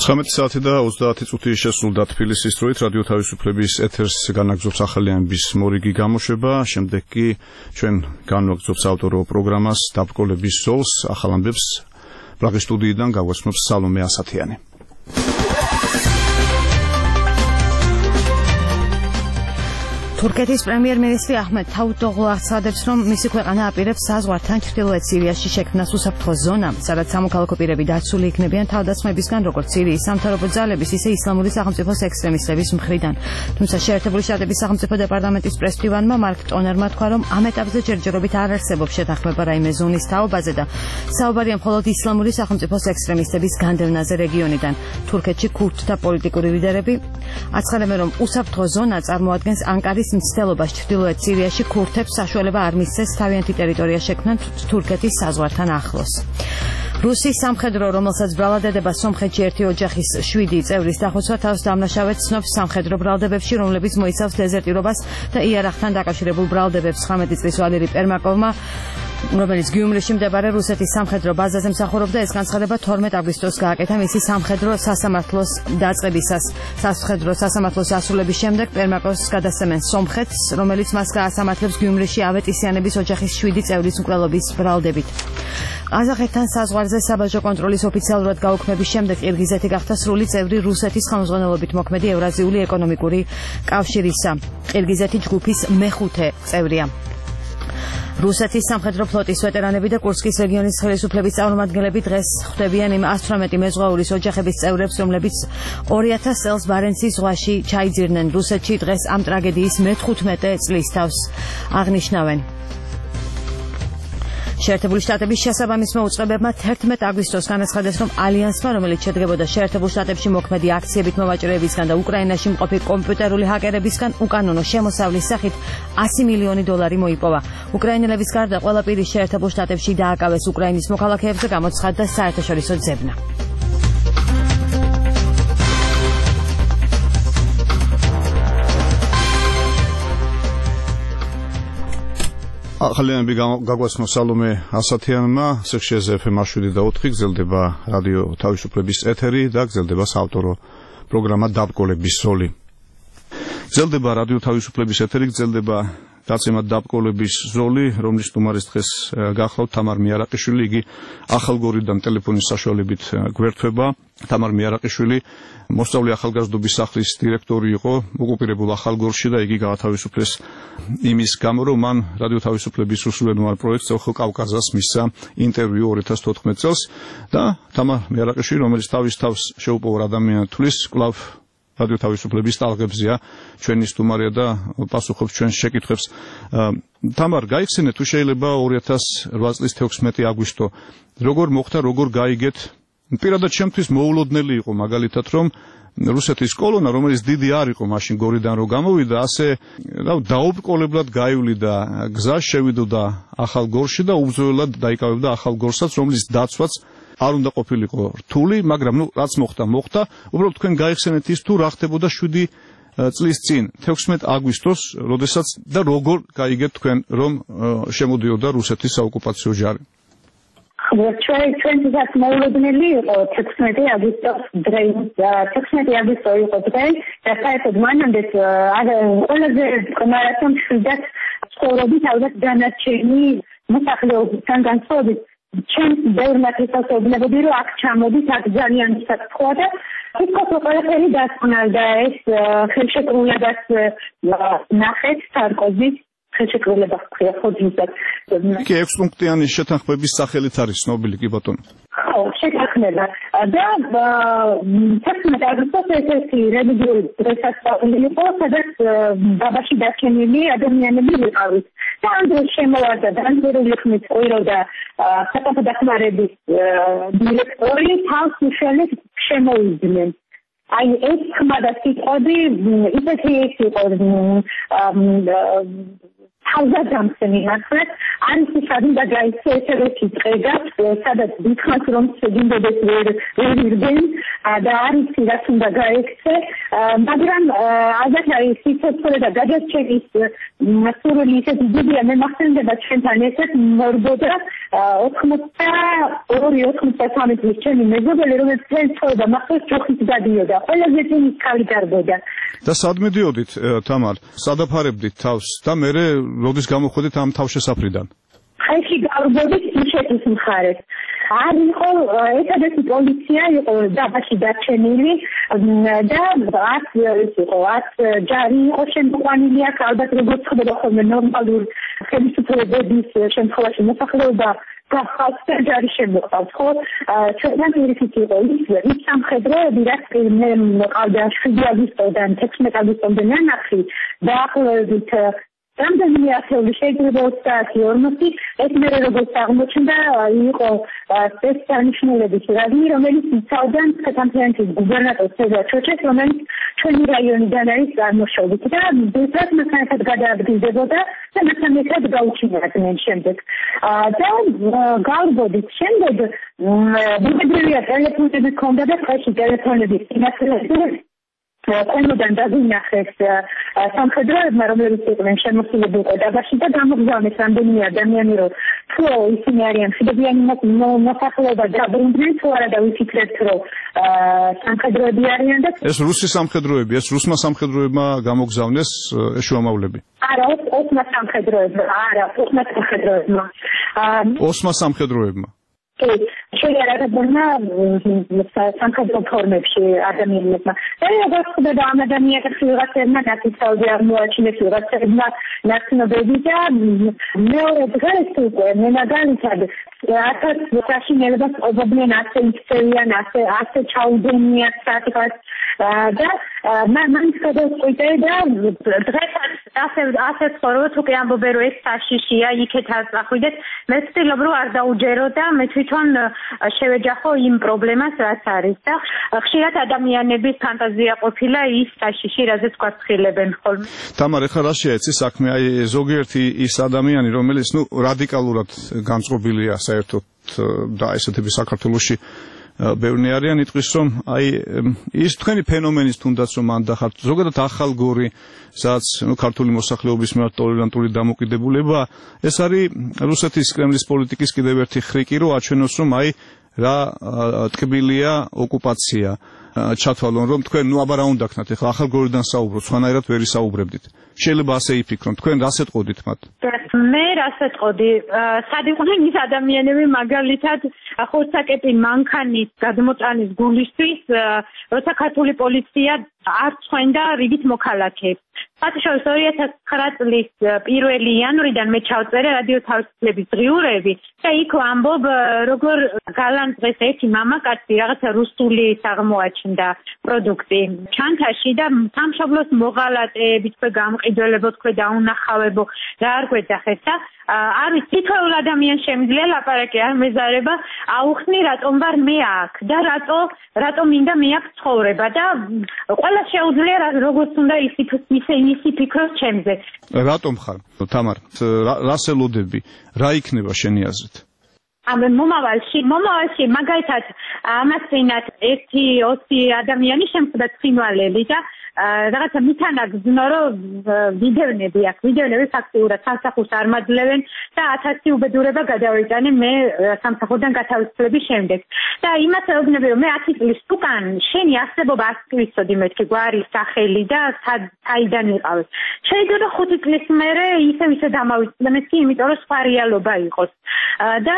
19 საათი და 30 წუთი შესრულდა თბილისის დროით რადიო თავისუფლების ეთერს განაგზობს ახალიანების მორიგი გამოშვება. შემდეგ კი ჩვენ განვაგრძობს ავტორო პროგრამას დაბრკოლების ზოლს. ახალ ამბებს პრაღის სტუდიიდან გაგვესმობს სალომე ასათიანი. თურქეთის პრემიერ-მინისტრი აჰმედ დავუთოღლუ აღწევს, რომ მისი ქვეყანა აპირებს საზღვართან ჩრდილოეთ სირიაში შექმნას უსაფრთხო ზონა, სადაც სამოქალაქო პირები დაცული იქნებიან თავდასხმებისგან, როგორც სირიის სამთავრობო ძალების, ისე ისლამური სახელმწიფოს ექსტრემისტების მხრიდან. თუმცა შეერთებული შტატების სახელმწიფო დეპარტამენტის პრესმდივანმა მარკ ტონერმა თქვა, რომ ამ ეტაპზე ჯერჯერობით არ არსებობს შეთანხმება რაიმე ზონის თაობაზე და საუბარია მხოლოდ ისლამური სახელმწიფოს ექსტრემისტების განდევნაზე რეგიონიდან. თურქეთში ქურთთა პოლიტიკური ლიდერები აცხადებენ, რომ უსაფრთხო ზონა წარმოადგენს ანკარის მცდელობას ჩრდილოეთ სირიაში ქურთებს საშუალება არ მისცეს თავიანთი ტერიტორია შექმნან თურქეთის საზღვართან ახლოს. რუსის სამხედრო, რომელსაც ბრალადდება სომხეთში ერთი ოჯახის 7 წევრის დახოცვა თავს დამნაშავედ ცნობს სამხედრო ბრალდებებში, რომლებიც მოიცავს დეზერტირობას და იარაღთან დაკავშირებულ ბრალდებებს. 19 წლის ვალერი პერმაკოვმა, რომელიც გიუმრიში მდებარე რუსეთის სამხედრო ბაზაზე მსახურობდა, ეს განცხადება 12 აგვისტოს გააკეთა მისი სამხედრო სასამართლოს დაწყებისას. სამხედრო სასამართლოს ასრულების შემდეგ პერმაკოვს გადასცემენ სომხეთს, რომელიც მას გაასამართლებს გიუმრიში ავეტისიანების ოჯახის 7 წევრის მკვლელობის ბრალდებით. ყაზახეთთან საზღვარზე საბაჟო კონტროლის ოფიციალურად გაუქმების შემდეგ ყირგიზეთი გახდა სრული წევრი რუსეთის ხელმძღვანელობით მოქმედი ევრაზიული ეკონომიკური კავშირისა. ყირგიზეთი ჯგუფის მეხუთე წევრია. რუსეთის სამხედრო ფლოტის ვეტერანები და კურსკის რეგიონის ხელისუფლების წარმომადგენლები დღეს ხვდებიან იმ 118 მეზღვაურის ოჯახების წევრებს, რომლებიც 2000 წელს ბარენცის ზღვაში ჩაიძირნენ. რუსეთში დღეს ამ ტრაგედიის მე-15 წლის თავს აღნიშნავენ. შეერთებული შტატების შესაბამისმა უწყებებმა 11 აგვისტოს განაცხადეს, რომ ალიანსმა, რომელიც შედგებოდა შეერთებულ შტატებში მოქმედი აქციებით მოვაჭრეებისგან და უკრაინაში მყოფი კომპიუტერული ჰაკერებისგან, უკანონო შემოსავლის სახით $100 მილიონი მოიპოვა. უკრაინელების გარდა ყველა პირი შეერთებულ შტატებში დააკავეს უკრაინის მოქალაქეებს და გამოცხადდა საერთაშორისო ძებნა. ახალიანები გაგვაცნო სალომე ასათიანმა, სექციაზე FM 7 და 4 გრძელდება რადიო თავისუფლების ეთერი და გრძელდება საავტორო პროგრამა დაბრკოლების ზოლი. გრძელდება რადიო თავისუფლების ეთერი, გრძელდება დაცემა დაბრკოლების ზოლი, რომლის სტუმარის დღეს გახლავთ თამარ მიარაყიშვილი, იგი ახალგორიდან ტელეფონის საშუალებით გვერდება. თამარ მიარაყიშვილი მოსწავლე ახალგაზრდობის სახლის დირექტორი იყო ოკუპირებულ ახალგორში და იგი გაათავისუფლეს იმის გამო, რომ მან რადიო თავისუფლების რუსულენოვან პროექტს ეხო კავკაზას მისცა ინტერვიუ 2014 წელს და თამარ მიარაყიშვილი, რომელიც თავის თავს შეუპოვარ ადამიანთulis კლავ რადიო თავისუფლების ტალღებზეა ჩვენი სტუმარია და პასუხობს ჩვენს შეკითხვებს. თამარ, გაიხსენე თუ შეიძლება 2008 წლის 16 აგვისტო როგორ მოხდა, როგორ გაიგეთ? პირადად ჩემთვის მოულოდნელი იყო მაგალითად, რომ რუსეთის კოლონა, რომელიც დიდი არ იყო მაშინ გორიდან რო გამოვიდა, ასე დაუბრკოლებლად გაივლიდა გზას, შევიდოდა ახალგორში და უბრძოლად დაიკავებდა ახალგორსაც, რომლის დაცვაც არ უნდა ყოფილიყო რთული, მაგრამ რაც მოხდა. უბრალოდ თქვენ გაიხსენეთ ის თუ რა ხდებოდა 7 წლის წინ, 16 აგვისტოს, როდესაც და როგორ გაიგეთ თქვენ, რომ შემოდიოდა რუსეთის საოკუპაციო ჯარი? ჩვენთვის მოულოდნელი იყო 16 აგვისტოს დღე, 16 აგვისტო იყო დღე და საერთოდ მანამდე ყველაზე მყარად მშვიდად ცხოვრობით, ალბათ განაჩენი მოსახლეობისგან განსხვავებით ჩემს ბევრმა თვითსასწაულებები, რომ აქ ჩამოდით, აქ ძალიან უსაფრთხოა და თითქოს ყველაფერი დასწნალდა. ეს ხელშეკრულებას ნახეთ სარკოზის ხელშეკრულება ხდება ხოძისად. კი 6 პუნქტიანი შეთანხმების სახელით არის ცნობილი, კი ბატონო. ხო, შეთანხმება და 16 აგვისტოს ესეთი რელიგიური დღესასწაული იყო, სადაც დაბაში დარჩენილი ადამიანები ვიყავით. და ამ დროს შემოვარდა დანერული ხმით ყიროდა საკუთარ დახმარების დირექტორი თავს უშველეს შემოიძნენ. აი ეს ხმა და სიტყვები ისეთი იყო თავდადამხმი მართლაც არის ისადა გაიქცა ესეთი დღედა სადაც დიდხანს რომ შეგინდოდეს ვერ ირგენ და არის რაც უნდა გაიქცე მაგრამ ალბათ არის სიცოცხლე და გადარჩენის სურვილი ისეთი დიდია მე მახსენდება ჩვენთან ერთად მორბოდა 82-83 წლის ჩემი მეზობელი რომელიც წელს ცხოვრობდა მახსოვს ჯოხით გადიოდა ყველაზე ძინის ქალი გარბოდა და სად მიდიოდით თამარ სადაფარებდით თავს და მე როდის გამოხვედით ამ თავშესაფრიდან ხეში გავდოდით ისეთის მხარეს არ იყო ერთადერთი პოლიცია იყო დაბაში დარჩენილი და აქ იყო აქ ჯარი იყო შემოყვანილი აქ ალბათ როგორც ხდება ხოლმე ნორმალურ ხელისუფლების შემთხვევაში მოსახლეობა გახალხდა ჯარი შემოყავს ხო ჩვენთან ერთით იყო ის სამხედროები რაც მე ყავდა 7 აგვისტოდან 16 აგვისტომდე ნახი დაახლოებით რამდენიმე ათეული შეიძლება 30-40 ეს მე როგორც აღმოჩნდა იყო სპეციალისტების რაზმი რომელიც იცავდა საქართველოს გუბერნატორს სერგეი ჩოჩეს რომელიც ჩვენი რაიონიდან არის წარმოშობით და დღესაც მასთან გადაადგილდებოდა და მასთან ერთად გაუჩინარდნენ შემდეგ და გავბოდით შემდეგ მეგობრებია ტელეფონები ქონდა და ხეში ტელეფონების ინახეს კონდან დაგინახეს სამხედროებმა რომლებიც იყვნენ შემოსილები დაბაში და გამოგზავნეს რამდენიმე ადამიანი რომ თუ ისინი არიან ხდებიანი მოსახლეობა დაბრუნდნენ თუ არა და ვიფიქრებთ რომ სამხედროები არიან და ეს რუსი სამხედროები ეს რუსმა სამხედროებმა გამოგზავნეს შუამავლები არა ოსმა სამხედროებმა არა ოსმა სამხედროებმა ოსმა სამხედროებმა შეიარაღებულმა სამხედრო ფორმებში ადამიანებმა. და როგორც ხდება ამ ადამიანებს ვიღაცებმა ნაცნობები აღმოაჩინეს ვიღაცებმა ნაცნობები და მეორე დღეს უკვე მე მაგალითად ახაც საშინელებას ყოფობდნენ ასე იქცევიან ასე ჩაუდენიათ საკითხს და მან გადაწყვიტე და დღეს ასე ცხოვრობ თუ კი ამბობ რომ ეს საშიშია იქეთ არ წახვიდეთ მე ვცდილობ რომ არ დაუჯერო და მე თვითონ შევეჯახო იმ პრობლემას რაც არის და ხშირად ადამიანების ფანტაზია ყოფილა ის საშიში რაზეც გვაცხილებენ ხოლმე თამარ ეხლა რა შეეცი საქმე აი ზოგიერთი ის ადამიანი რომელიც რადიკალურად განწყობილია საერთოდ და ესეთები საქართველოში ბევრი არიან იტყვის რომ აი ის თქვენი ფენომენის თუნდაც რომ ანდახართ ზოგადად ახალგორი სადაც ქართული მოსახლეობის მიმართ ტოლერანტული დამოკიდებულება ეს არის რუსეთის კრემლის პოლიტიკის კიდევ ერთი ხრიკი რომ აჩვენოს რომ აი რა ტკბილია ოკუპაცია ჩათვალონ რომ თქვენ აბა რა უნდა ქნათ ეხლა ახალგორიდან საუბრობთ სხვანაირად ვერ ისაუბრებდით შეიძლება ასე იფიქრონ თქვენ რას ეტყოდით მათ მე რას ეტყოდი სად იყვნენ ის ადამიანები მაგალითად ხორცაკეტი მანქანის გადმოწანის გულისთვის როცა ქართული პოლიცია არ წვენდა რიგით მოქალაქეებს ფაქტობრივად 2009 წლის 1 იანვრიდან მე ჩავწერე რადიო თავისუფლების დღიურები და იქ ვამბობ როგორ გალანტ დღეს ერთი მამაკაცი რაღაცა რუსული აღმოაჩნდა პროდუქტი ჩანთაში და სამშობლოს მოღალატეები თქვენ გამყიდველებო თქვენ დაუნახავებო და არ გვეძახეს და არის თითოეულ ადამიანს შემიძლია ლაპარაკი არ მეზარება აუხსნი რატომ ვარ მე აქ და რატომ მინდა მე აქ ცხოვრება და ყველა შეუძლია როგორც უნდა ისი ფიქროს ჩემზე რატომ ხარ თამარ რას ელოდები რა იქნება შენი აზრით მომავალში მაგალითად ამას წინათ 1-20 ადამიანი შემხვდა ცხინვალელი და რაღაცა მითანა გზნო რომ ვიდევნები ფაქტიურად სამსახურს არ მაძლევენ და 1000 უბედურება გადავიტანე მე სამსახურიდან გათავისუფლების შემდეგ და იმას ეუბნები რომ მე 10 წლის უკან შენი არსებობა არ ვისწოდი მეთქი გვარი სახელი და საიდან იყავ შეიძლება 5 წლის მერე ისე დამავიწყდეთ იმიტომ რომ სხვა რეალობა იყოს და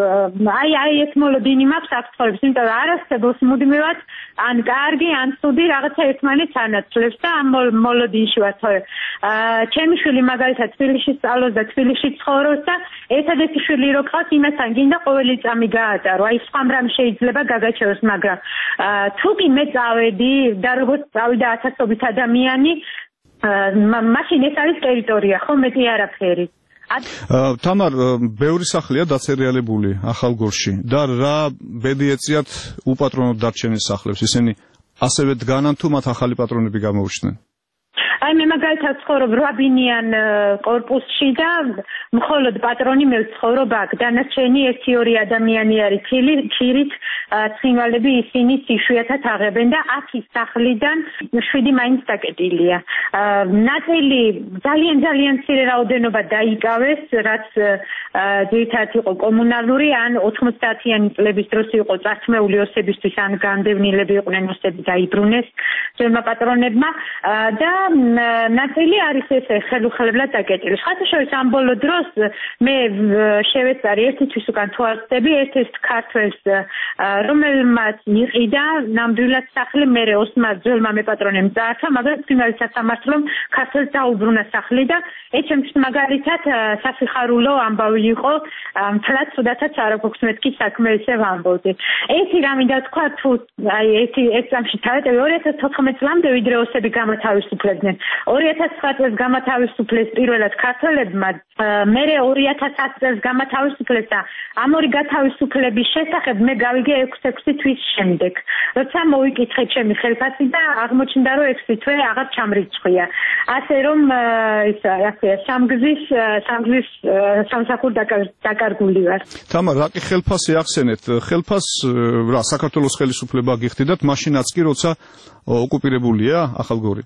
აი ეს მოლოდინი მაქვს აქ ცხოვრობს იმიტომ რომ არ არსებობს მუდმივად ან კარგი ან ცუდი რაღაცა ერთმანეთს ანაცვლებს და ამ მოლოდინში ვარ თორე ჩემი შვილი მაგალითად თბილისში სწავლობს და თბილისში ცხოვრობს და ერთადერთი შვილი რო ყავს იმასთან გინდა ყოველი წამი გაატარო აი სხვა რამ შეიძლება გაგაჩეროს მაგრამ თუ კი მე წავედი და როგორც წავიდა ათასობით ადამიანი მაშინ ეს არის ტერიტორია ხო მეტი არაფერი თამარ ბევრი სახლია დაცერიალებული ახალგორში და რა ბედი ეწიათ უპატრონოდ დარჩენილ სახლებს ისინი ასევე დგანან თუ მათ ახალი პატრონები გამოუჩნდნენ აი მე მაგალითად ცხოვრობ 8 ბინიან კორპუსში და მხოლოდ პატრონი მე ვცხოვრობ აქ. დანარჩენი 1-2 ადამიანი არის ქირით, ცხინვალები ისინი იშვიათად აღებენ და 10 სახლიდან 7 მაინც დაკეტილია. ნაწილი ძალიან მცირე რაოდენობა დაიკავეს, რაც ძირითადად იყო კომუნალური ან 90-იანი წლების დროს იყო წართმეული ოსებისთვის ან განდევნილები იყვნენ ოსები დაიბრუნეს ძველმა პატრონებმა და ნაწილი არის ესე ხელუხლებლად დაკეტილი. ხათაშორის ამ ბოლო დროს მე შევეწარი ერთისთვის უკან თუ არ ვწდები ერთ-ერთ ქართველს რომელმაც იყიდა ნამდვილად სახლი მერე ოსმა ძველმა მეპატრონემ წაართვა, მაგრამ წინვალის სასამართლომ ქართველს დაუბრუნა სახლი და ეჩემს მაგალითად სასიხარულო ამბავი იყო მთლად ცუდათაც არ აქვს მეთქი საქმე ესე ვამბობდი. ერთი რამე და თქვა თუ აი ეს წამში თავეტევი 2014 წლამდე ვიდრე ოსები გამოთავისუფლებდნენ. 2009 წელს გამოთავისუფლეს პირველად ქართველებმა, მერე 2010 წელს გამოთავისუფლეს და ამ ორი გათავისუფლების შესახებ მე გავიგე 6 თვის შემდეგ. როცა მოვიკითხე ჩემი ხელფასი და აღმოჩნდა რომ 6 თვე აღარ ჩამრიცხვია. ასე რომ ისა რა სამგზის სამსახურ დაკარგული ვარ. თამარ, რა კი ხელფასი ახსენეთ? ხელფას რა საქართველოს ხელისუფლება გიხდიდათ მაშინაც კი როცა ოკუპირებულია ახალგორი?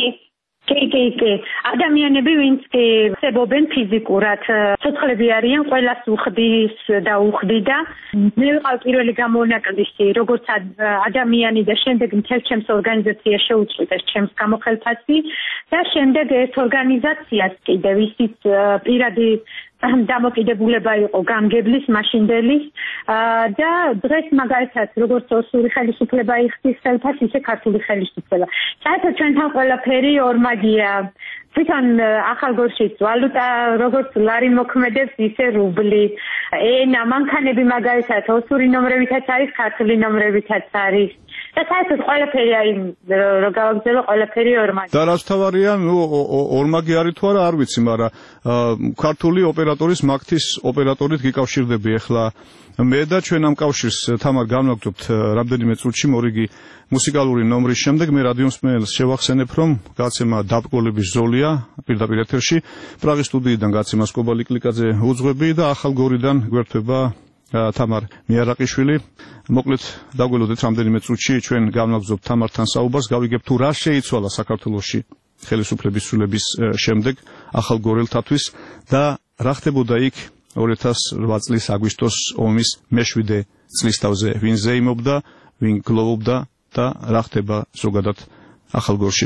კი. ადამიანები ვინც ხდებიან ფიზიკურად, ცოცხლები არიან, ყველას უხდის და უხდი და მე ვიყავ პირველი გამონაკლისი, როგორც ადამიანი და შემდეგ მთელ ჩემს ორგანიზაციას შეუწყვეტეს ჩემს გამოხელფასი და შემდეგ ერთ ორგანიზაციას კიდევ ისიც პირადი დამოკიდებულება იყო გამგებლის, მაშინდელის და დღეს მაგალითად როგორც ოსური ხელისუფლება იხდის ხელფასს, ისე ქართული ხელისუფლება. საერთოდ ჩვენთან ყველაფერი ორმაგია. თვითონ ახალგორშიც ვალუტა როგორც ლარი მოქმედებს, ისე რუბლი. ენა, მანქანები მაგალითად ოსური ნომრებითაც არის, ქართული ნომრებითაც არის. და საერთოდ ყველაფერი აი რო გავაგზავნო ყველაფერი ორმაგი. და რაც თავარია, ორმაგი არის თუ არა, არ ვიცი, მაგრამ ქართული ოპერატორის მაგთის ოპერატორით გიკავშირდები ახლა მე და ჩვენ ამ კავშირს თამარ განვაგრძობთ რამდენიმე წუთში მორიგი მუსიკალური ნომრის შემდეგ მე რადიო მსმენელს შევახსენებ რომ გაცემა დაბკოლების ზოლია პირდაპირ ეთერში პრაღის სტუდიიდან გაცემას კობალი კლიკაძე უძღვები და ახალგორიდან გვერდება თამარ მიარაყიშვილი. მოკლედ დაგველოდეთ რამდენიმე წუთში ჩვენ განვაგრძობთ თამართან საუბარს, გავიგებთ თუ რა შეიცვალა საქართველოში ხელისუფლების ცვლილების შემდეგ ახალგორელთათვის და რა ხდებოდა იქ 2008 წლის აგვისტოს ომის მე-7 წლისთავზე, ვინ ზეიმობდა, ვინ გლოვობდა და რა ხდება ზოგადად ახალგორში.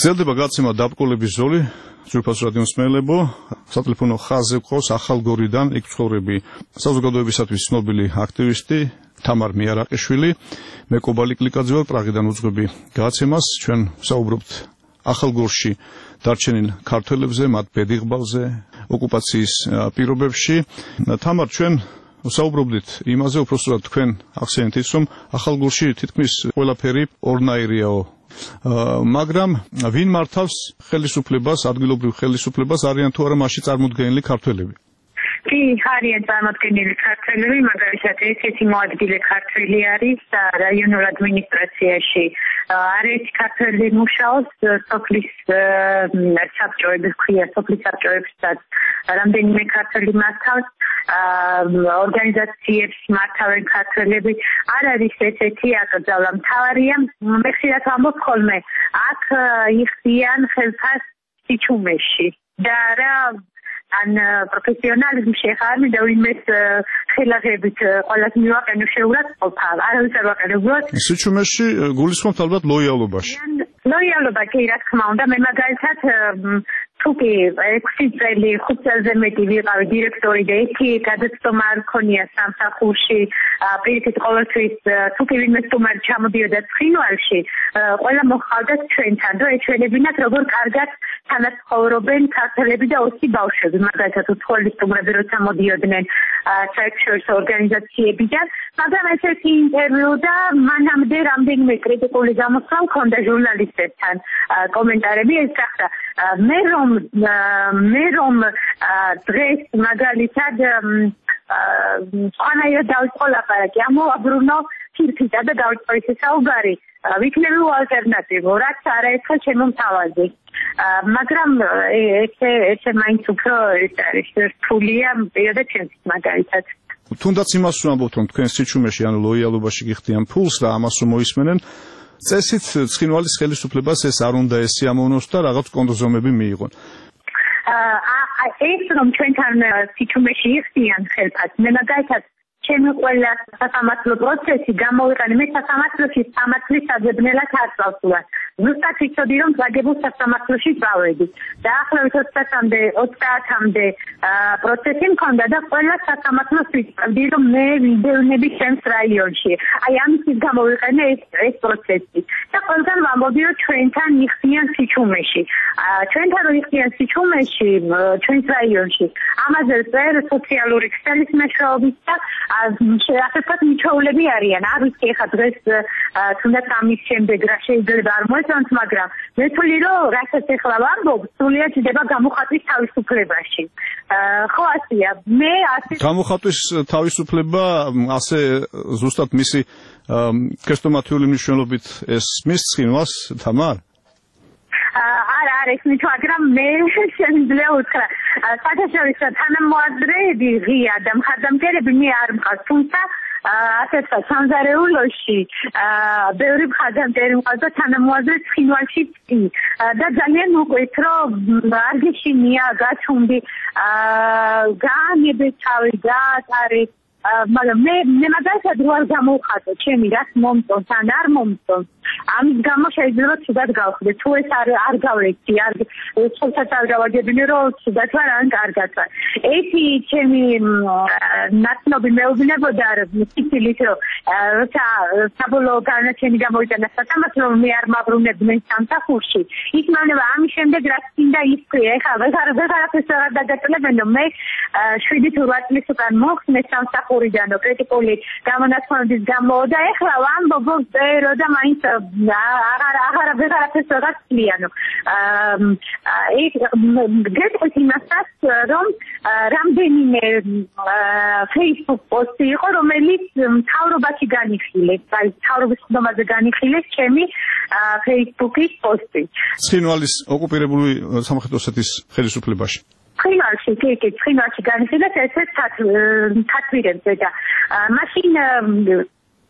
გრძელდება გადაცემა დაბრკოლების ზოლი. ძვირფას რადიო მსმენელებო, სატელეფონო ხაზზე გვყავს ახალგორიდან იქ ცხოვრები საზოგადოებისათვის ცნობილი აქტივისტი თამარ მიარაყიშვილი. მე კობალი კლიკაძე ვარ, პრაღიდან უძღვები გადაცემას. ჩვენ ვსაუბრობთ ახალგორში დარჩენილ ქართველებზე, მათ ბედიღბალზე, ოკუპაციის პირობებში. თამარ, ჩვენ ვსაუბრობდით იმაზე, უпроსტად თქვენ ახსენეთ ის, რომ ახალგორში თითქმის ყველაფერი ორნაირიაო. მაგრამ ვინ მართავს ხელისუფლებას, ადგილობრივ ხელისუფლებას, არიან თუ არა მასში წარმოდგენილი ქართველები? კი, არიან წარმოდგენილი ქართველები, მაგალითად ესეთი მოადგილე ქართველი არის რაიონულ ადმინისტრაციაში. არაერთი ქართველი მუშაობს სოფლის საბჭოების ქვია, სოფლის საბჭოებსაც რამდენიმე ქართველი მართავს, ორგანიზაციებს მართავენ ქართველები. არ არის ესეთი აკრძალა. მთავარია, მე ხშირად ვამბობ ხოლმე, აქ იხდიან ხელფას სიჩუმეში და რა ან პროფესიონალიზმში ხარ და ვინმეს ხელაღებით ყოველას მივაყენო შეურაცხყოფა. არავის არ ვაყენებთ. სიჩუმეში გულისხმობთ ალბათ ლოიალობაში. ლოიალობა კი, რა თქმა უნდა, მე მაგალითად თუკი 6 წელი 5 წელზე მეტი ვიყავი დირექტორი და ერთი გადაცდომა არ მქონია სამსახურში, პირიქით ყოველთვის თუკი ვინმე სტუმარი ჩამოდიოდა ცხინვალში, ყველა მოხავდა ჩვენთან და ეჩვენებინათ როგორ კარგად თანაც ცხოვრობენ ქართველები და 20 ბავშვები, მაგალითად უცხოელი სტუმრები როცა მოდიოდნენ საერთაშორისო ორგანიზაციებიდან, მაგრამ ესეთი ინტერვიუ და მანამდე რამდენიმე კრიტიკული გამოსვლა მქონდა ჟურნალისტებთან კომენტარები, ეს გახდა მე რომ დღეს მაგალითად სხვანაირად დავიწყო ლაპარაკი, ამოვაბრუნო ფირფიტა და დავიწყო ისე საუბარი, ვიქნები ალტერნატივო, რაც არაერთხელ შემომთავაზეს. მაგრამ ესე მაინც უფრო არის რთულია პირადა ჩემთვის მაგალითად. თუნდაც იმას ვამბობთ, რომ თქვენ სიჩუმეში ანუ ლოიალობაში გიხდიან ფულს და ამას რომ მოისმენენ, წესით ცხინვალის ხელისუფლებას ეს არ უნდა ესიამოვნოს და რაღაც კონდზომები მიიღონ. ეს რომ ჩვენთან სიჩუმეში იხდიან ხელფას, მე მაგალითად ჩემი ყველა სასამართლო პროცესი გამოვიყენე, მე სასამართლოში სამართლის საძებნელად არ წავსულან. ზუსტად ვიცოდი, რომ წაგებულ სასამართლოში წავედი. დაახლოებით 30-მდე პროცესი მქონდა და ყველა სასამართლოს ვიცოდი, რომ მე ვიდევნები ჩემს რაიონში. აი ამის გამოვიყენე ეს პროცესი. და ყველგან ვამბობდი, რომ ჩვენთან იხდიან სიჩუმეში. ჩვენთან რომ იხდიან სიჩუმეში, ჩვენს რაიონში, ამაზე წერ სოციალური ქსელის მეშვეობით და ასე ვთქვათ, მიჩვეულები არიან. არ ვიცი ეხლა დღეს თუნდაც ამის შემდეგ რა შეიძლება არ მოეწონთ, მაგრამ მე ვთვლი, რომ რასაც ეხლა ვამბობ, სრულიად ჯდება გამოხატვის თავისუფლებაში. ხო ასეა. მე ასე გამოხატვის თავისუფლება ასე ზუსტად მისი ქრესტომათიური მნიშვნელობით ეს მის ცხინვალს, თამარ? არ ესმით, მაგრამ მე შეიძლება უთხრა, საერთაშორისო თანამოაზრეები ღია და მხარდამჭერები მე არ მყავს, თუმცა ასე ვთქვათ, სამზარეულოში ბევრი მხარდამჭერი მყავს და თანამოაზრე ცხინვალში კი და ძალიან მოყვით, რომ არ გეშინია, გათუნდი, გაანებეთ თავი, გაატარეთ, მაგრამ მე მაგალითად რო არ გამოვხატო ჩემი რაც მომწონს ან არ მომწონს, ამის გამო შეიძლება ცუდად გავხდე. თუ ეს არ გავრექცი, არ ცოლსაც არ გავაგებინე, რომ ცუდად ვარ ან კარგად ვარ. ეთი ჩემი ნაცნობი მეუბნებოდა სიცილით, რომ როცა საბოლოო განაჩენი გამოვიტანა სასამართლომ, მე არ მაბრუნებდნენ სამსახურში. ის მანევა ამის შემდეგ რაც წინდა ისწრია, ეხლა ვეღარაფერს არ დაგაწლებენ, რომ მე 7-8 წლის უკან მოხსნე სამსახურიდან კრიტიკული გამონათქვამების გამო და ეხლა ვამბობ წერო და მაინც ვეღარაფერს არ წლიანო. გეტყვით იმასაც, რომ რამდენიმე Facebook პოსტი იყო, რომელიც მთავრობაში განიხილეს, აი მთავრობის ხდომაზე განიხილეს ჩემი Facebook-ის პოსტი. ცხინვალის ოკუპირებული სამხრეთ ოსეთის ხელისუფლებაში. ცხინვალში, კი, ცხინვალში განიხილეს ესე თათბირებზე და მაშინ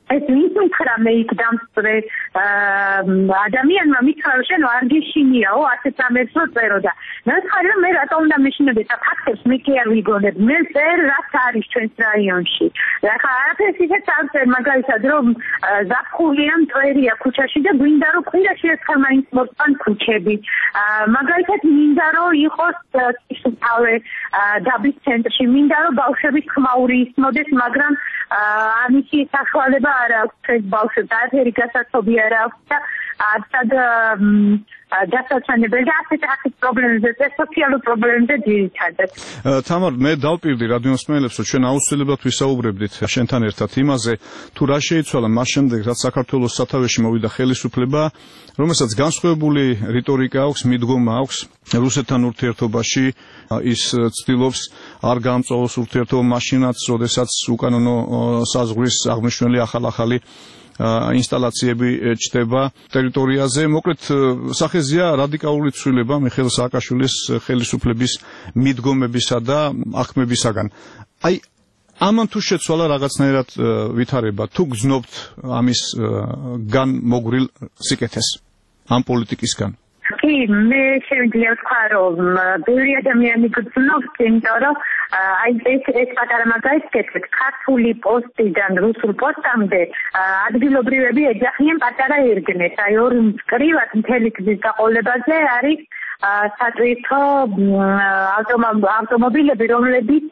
ეს ვინც მითხრა მე იქ დამსწრე ადამიანმა მითხრა რომ შენ არ გიშინიაო ასეთ ამერს რო წერო და ნახარი რომ მე რატომ უნდა მეშინებდე და ფაქტებს მე კი არ ვიგონებ მე წერ რაც არის ჩვენს რაიონში ახლა არაფერს ისეთ არ წერ მაგალითად რომ ზაფხულია მტვერია ქუჩაში და გვინდა რომ კვირაში ერთხელ მაინც მოწვან ქუჩები მაგალითად მინდა რომ იყოს ისუთავე დაბის ცენტრში მინდა რომ ბავშვები ხმაური ისმოდეს მაგრამ ამისი საშუალება არ აქვს ეს ბავშვებს არაფერი გასაცობი არ აქვს და არცად დასაცანებელი და ასეთ პრობლემებზე სოციალურ პრობლემებზე ძირითადად. თამარ, მე დავპირდი რადიომსმენელებს, რომ ჩვენ აუცილებლად ვისაუბრებდით შენთან ერთად იმაზე, თუ რა შეიცვალა მას შემდეგ, რაც საქართველოს სათავეში მოვიდა ხელისუფლება, რომელსაც განსხვავებული რიტორიკა აქვს, მიდგომა აქვს რუსეთთან ურთიერთობაში, ის ცდილობს არ გამწოვოს ურთიერთობა მაშინაც, როდესაც უკანონო საზღვრის აღმნიშვნელი ახალ-ახალი ინსტალაციები ჩდება ტერიტორიაზე. მოკლედ სახეზეა რადიკალური ცვლილება მიხეილ სააკაშვილის ხელისუფლების მიდგომებისა და ახმებისაგან. აი ამან თუ შეცვალა რაღაცნაირად ვითარება, თუ გძნობთ ამის განმოგვრილ სიკეთეს ამ პოლიტიკისგან? კი, მე შემიძლია ვთქვა, რომ ბევრი ადამიანი გძნობს, იმიტომ რომ აი ეს პატარა მაგალითად ქართული პოსტიდან რუსულ პოსტამდე ადგილობრივები ეძახიან პატარა ერგნეს. აი ორ მწკრივად მთელი გზის გაყოლებაზე არის სატვირთო ავტომობილები, რომლებიც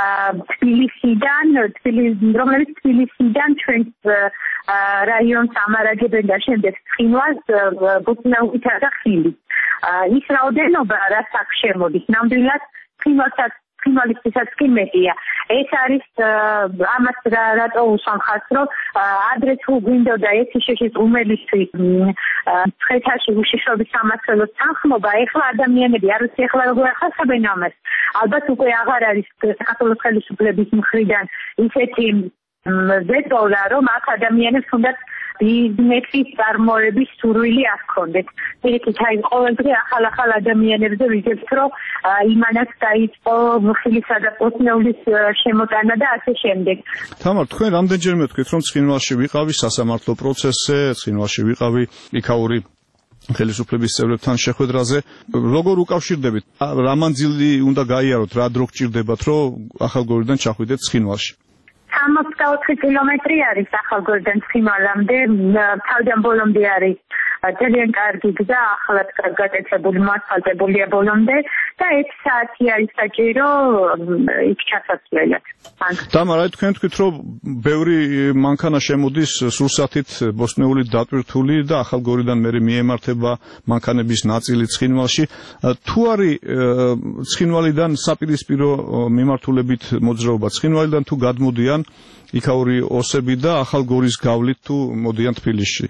თბილისიდან ჩვენს რაიონს ამარაგებენ და შემდეგ ცხინვალს ბუთნეულითა და ხილით. ის რაოდენობა რაც აქ შემოდის, ნამდვილად ცხინვალისთვისაც კი მეტია. ეს არის ამას რატო უსამხარს, რომ ადრე თუ გვინდოდა ეთიშეშის უმელისთვის ცხეთაში უშიშრობის სამართლოს თანხმობა, ეხლა ადამიანები არ ვიცი ეხლა როგორ ახასებენ ამას. ალბათ უკვე აღარ არის საქართველოს ხელისუფლების მხრიდან ისეთი ვეტოლა, რომ აქ ადამიანებს უნდათ ბიზნესის წარმოების სურვილი არ ჰქონდეთ. ერთით აი ყოველდღე ახალ ადამიანებზე ვიგებთ, რომ იმანაც დაიწყო ხილისა და პოსნეულის შემოტანა და ასე შემდეგ. თამარ, თქვენ რამდენჯერმე თქვით, რომ ცხინვალში ვიყავი სასამართლო პროცესზე, ცხინვალში ვიყავი იქაური ხელისუფლების წევრებთან შეხვედრაზე. როგორ უკავშირდებით? რა მანძილი უნდა გაიაროთ, რა დრო გჭირდებათ, რომ ახალგორიდან ჩახვიდეთ ცხინვალში? 64 კილომეტრი არის ახალგორიდან ცხინვალამდე, თავიდან ბოლომდე არის ძალიან კარგი გზა, ახალად გაკეთებული, მასფალტებულია ბოლომდე და 1 საათი არის საჭირო იქ ჩასასვლელად. თამარ, აი თქვენ თქვით, რომ ბევრი მანქანა შემოდის სურსათით ბოსნეული დატვირთული და ახალგორიდან მერე მიემართება მანქანების ნაწილი ცხინვალში. თუ არის ცხინვალიდან საპირისპირო მიმართულებით მოძრაობა, ცხინვალიდან თუ გადმოდიან იქაური ოსები და ახალგორის გავლით თუ მოდიან თბილისში?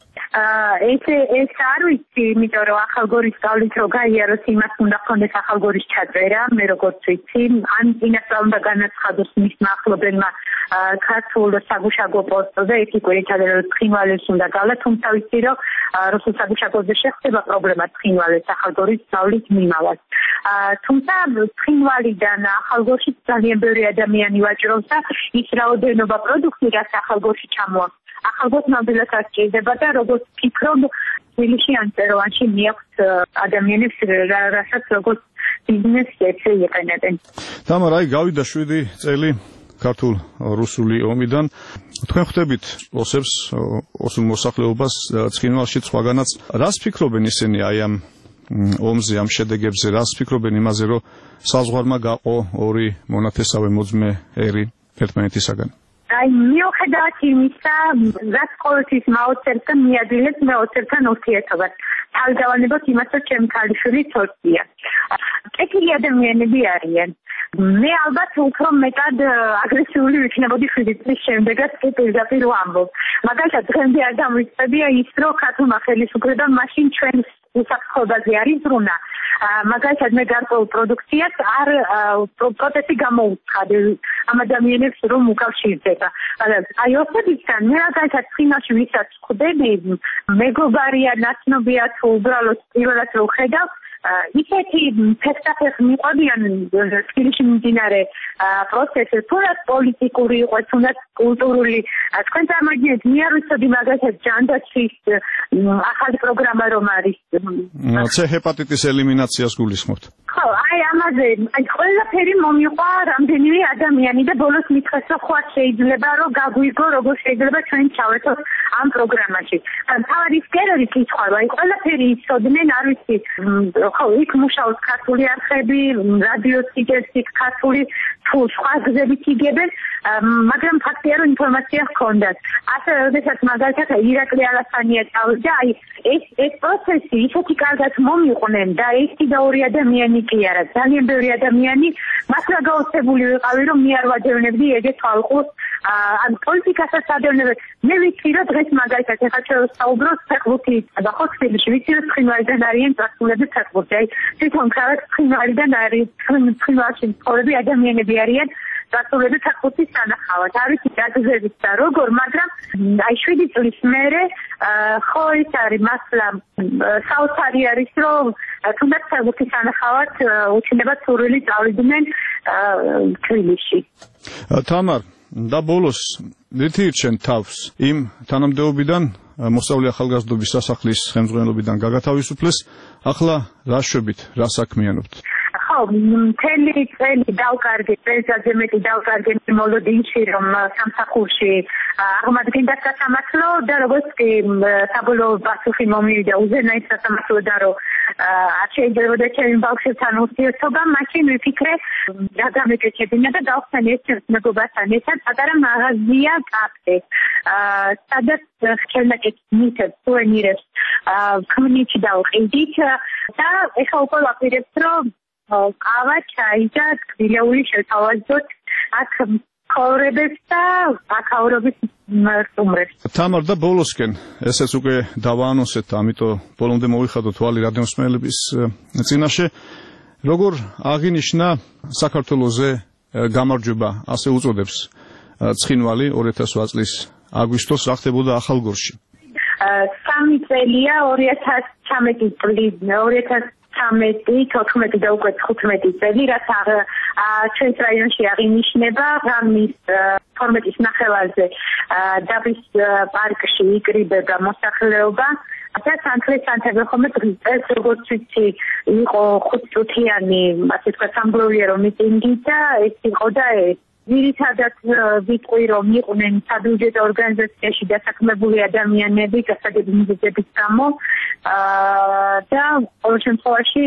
ეს არ ვიცი, იმიტომ რომ ახალგორის გავლით რო გაიაროს, იმას უნდა ჰქონდეს ახალგორის ჩაწერა, მე როგორც ვიცი, ან წინასწარ უნდა განაცხადოს მის მახლობელმა ქართულ საგუშაგო პოსტზე, ეს იყო ერთადერთი ცხინვალის უნდა გავლა, თუმცა ვიცი რომ რუსულ საგუშაგოზე შეხდება პრობლემა ცხინვალის ახალგორის გავლით მიმავალ. თუმცა ცხინვალიდან ახალგორში ძალიან ბევრი ადამიანი ვაჭრობს და ის რაოდენობა პროდუქტი, რაც ახალგორში ჩამოაქვს, ახალგორს ნამდვილად არ სჭირდება და როგორც ფიქრობ, თბილისში ან წეროვანში მიაქვს ადამიანებს, რასაც როგორც ბიზნესს ეცე იყენებენ. თამარ, აი გავიდა 7 წელი ქართულ-რუსული ომიდან. თქვენ ხვდებით ოსებს, ოსურ მოსახლეობას ცხინვალში სხვაგანაც. რას ფიქრობენ ისინი აი ამ ომზე, ამ შედეგებზე, რას ფიქრობენ იმაზე, რომ საზღვარმა გაყო ორი მონათესავე მოძმე ერი ერთმანეთისაგან? აი მიუხედავად იმისა, რაც ყოველთვის მაოცერთან მიადილებს მე ოცერთან ურთიერთობას. თავდავანებოთ იმას, რომ ჩემი ქალიშვილი თორცია. კეთილი ადამიანები არიან. მე ალბათ უფრო მეტად აგრესიული ვიქნებოდი 7 წლის შემდეგაც კი პირდაპირ ვამბობ. მაგალითად, დღემდე არ დამვიწყებია ის, რომ ქართულმა ხელისუფლებამ მაშინ ჩვენს უსაფრთხოებაზე არ იზრუნა. მაგალითად, მე გარკვეულ პროდუქციას არ პროტესტი გამოუცხადე ამ ადამიანებს, რომ უკავშირდება. აი ოსებისგან მე მაგალითად ცხინვალში ვისაც ხვდები, მეგობარია, ნაცნობია თუ უბრალოდ პირველად რო ხედავ, ისეთი ფეხსაფეხი მიყვებიან თბილისში მიმდინარე პროცესი, თუნდაც პოლიტიკური იყო, თუნდაც კულტურული. თქვენ წარმოიდგინეთ, მე არ ვიცოდი მაგალითად ჯანდაცვის ახალი პროგრამა რომ არის. C ჰეპატიტის ელიმინაციას გულისხმობთ. ხო, აი ამაზე, ყველაფერი მომიყვა რამდენიმე ადამიანი და ბოლოს მითხრეს, რომ ხო შეიძლება რომ გაგვიგო, როგორ შეიძლება ჩვენ ჩავერთოთ ამ პროგრამაში. თავად ის კერორი კითხვა, აი ყველაფერი იცოდნენ, არ ვიცი, ხო, იქ მუშაობს ქართული არხები, რადიოს იგებს იქ ქართული თუ სხვა გზებით იგებენ, მაგრამ ფაქტია რომ ინფორმაცია ჰქონდათ. ასე როდესაც მაგალითად ირაკლი ალასანია წავიდა, აი ეს პროცესი ისეთი კარგად მომიყვნენ და ერთი და ორი ადამიანი კი არა, ძალიან ბევრი ადამიანი მართლა გაოცებული ვიყავი რომ მე არ ვადევნებდი ეგეთ ალყურს, ან პოლიტიკასაც ადევნებდი. მე ვიცი რომ დღეს მაგალითად ეხლა შევსაუბროთ ფეხბურთი და ხო თბილისში ვიცი რომ ცხინვალიდან არიან წასულები ფეხბურთი, აი თვითონ ქალაქ ცხინვალიდან არის ცხინვალში მცხოვრები ადამიანები არიან დასავლები ფეხბურთის სანახავად. არ ვიცი დაგზევით და როგორ, მაგრამ აი 7 წლის მერე ხო ის არის მასლა საოცარი არის რომ თუნდაც ფეხბურთის სანახავად უჩინებად სურვილი წავიდნენ თბილისში. თამარ, და ბოლოს მითირჩენ თავს იმ თანამდებობიდან მოსწავლე ახალგაზრდობის სასახლის ხელმძღვანელობიდან გაგათავისუფლეს, ახლა რა შვებით, რა საქმიანობთ? ხო, მთელი წელი დავკარგე, წელიწადზე მეტი დავკარგე მოლოდინში, რომ სამსახურში აღმადგენდა სასამართლო და როგორც კი საბოლოო პასუხი მომივიდა უზენაეს სასამართლოდან, რომ არ შეიძლებოდა ჩემი ბავშვებთან ურთიერთობა, მაშინ ვიფიქრე რა გამეკეთებინა და გავხსენ ერთ მეგობართან ერთად პატარა მაღაზია კაფე, სადაც ხელნაკეთს მისცემს სუვენირებს ქმნით დავყიდით და ეხლა უკვე ვაპირებთ, რომ ყავა, ჩაი და თბილეული შევთავაზოთ აქ ცხოვრებებს და აკავრობის სტუმრებს. თამარ, და ბოლოსკენ ესეც უკვე დავაანონსეთ, ამიტომ ბოლომდე მოვიხადოთ თვალი რადიოსმენელების წინაშე, როგორ აღინიშნა საქართველოზე გამარჯვება, ასე უწოდებს ცხინვალი 2008 წლის აგვისტოს, რა ხდებოდა ახალგორში? 3 წელია 2013 წლის 2013-14 და უკვე 15 წელი, რაც ჩვენს რაიონში აღინიშნება ღამის 12-ის ნახევარზე დაბის პარკში იკრიბება მოსახლეობა. და სანთლე ხომ დღეს როგორც ვიცი იყო 5 წუთიანი, ასე ვთქვათ, სამგლოვიარო მიტინგი და ეს იყო და ეს ძირითადად ვიტყვი რომ იყვნენ საბიუჯეტო ორგანიზაციაში დასაქმებული ადამიანები გასაგები მიზეზების გამო და ყოველ შემთხვევაში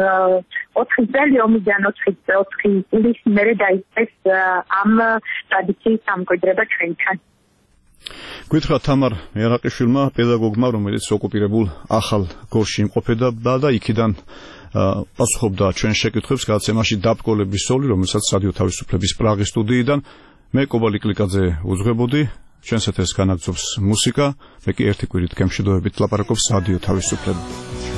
4 წელი ომიდან 4 წლის მერე დაიწყეს ამ ტრადიციის დამკვიდრება ჩვენთან. გითხრათ თამარ ერაყიშვილმა, პედაგოგმა, რომელიც ოკუპირებულ ახალ გორში იმყოფება და იქიდან პასუხობდა ჩვენ შეკითხვებს გადაცემაში დაბკოლების სოლი, რომელსაც რადიო თავისუფლების პრაღის სტუდიიდან მე კობალი კლიკაძე უძღვებოდი. ჩვენს ეთერს განაგრძობს მუსიკა, მე კი ერთი კვირით გემშვიდობებით ლაპარაკობს რადიო თავისუფლება.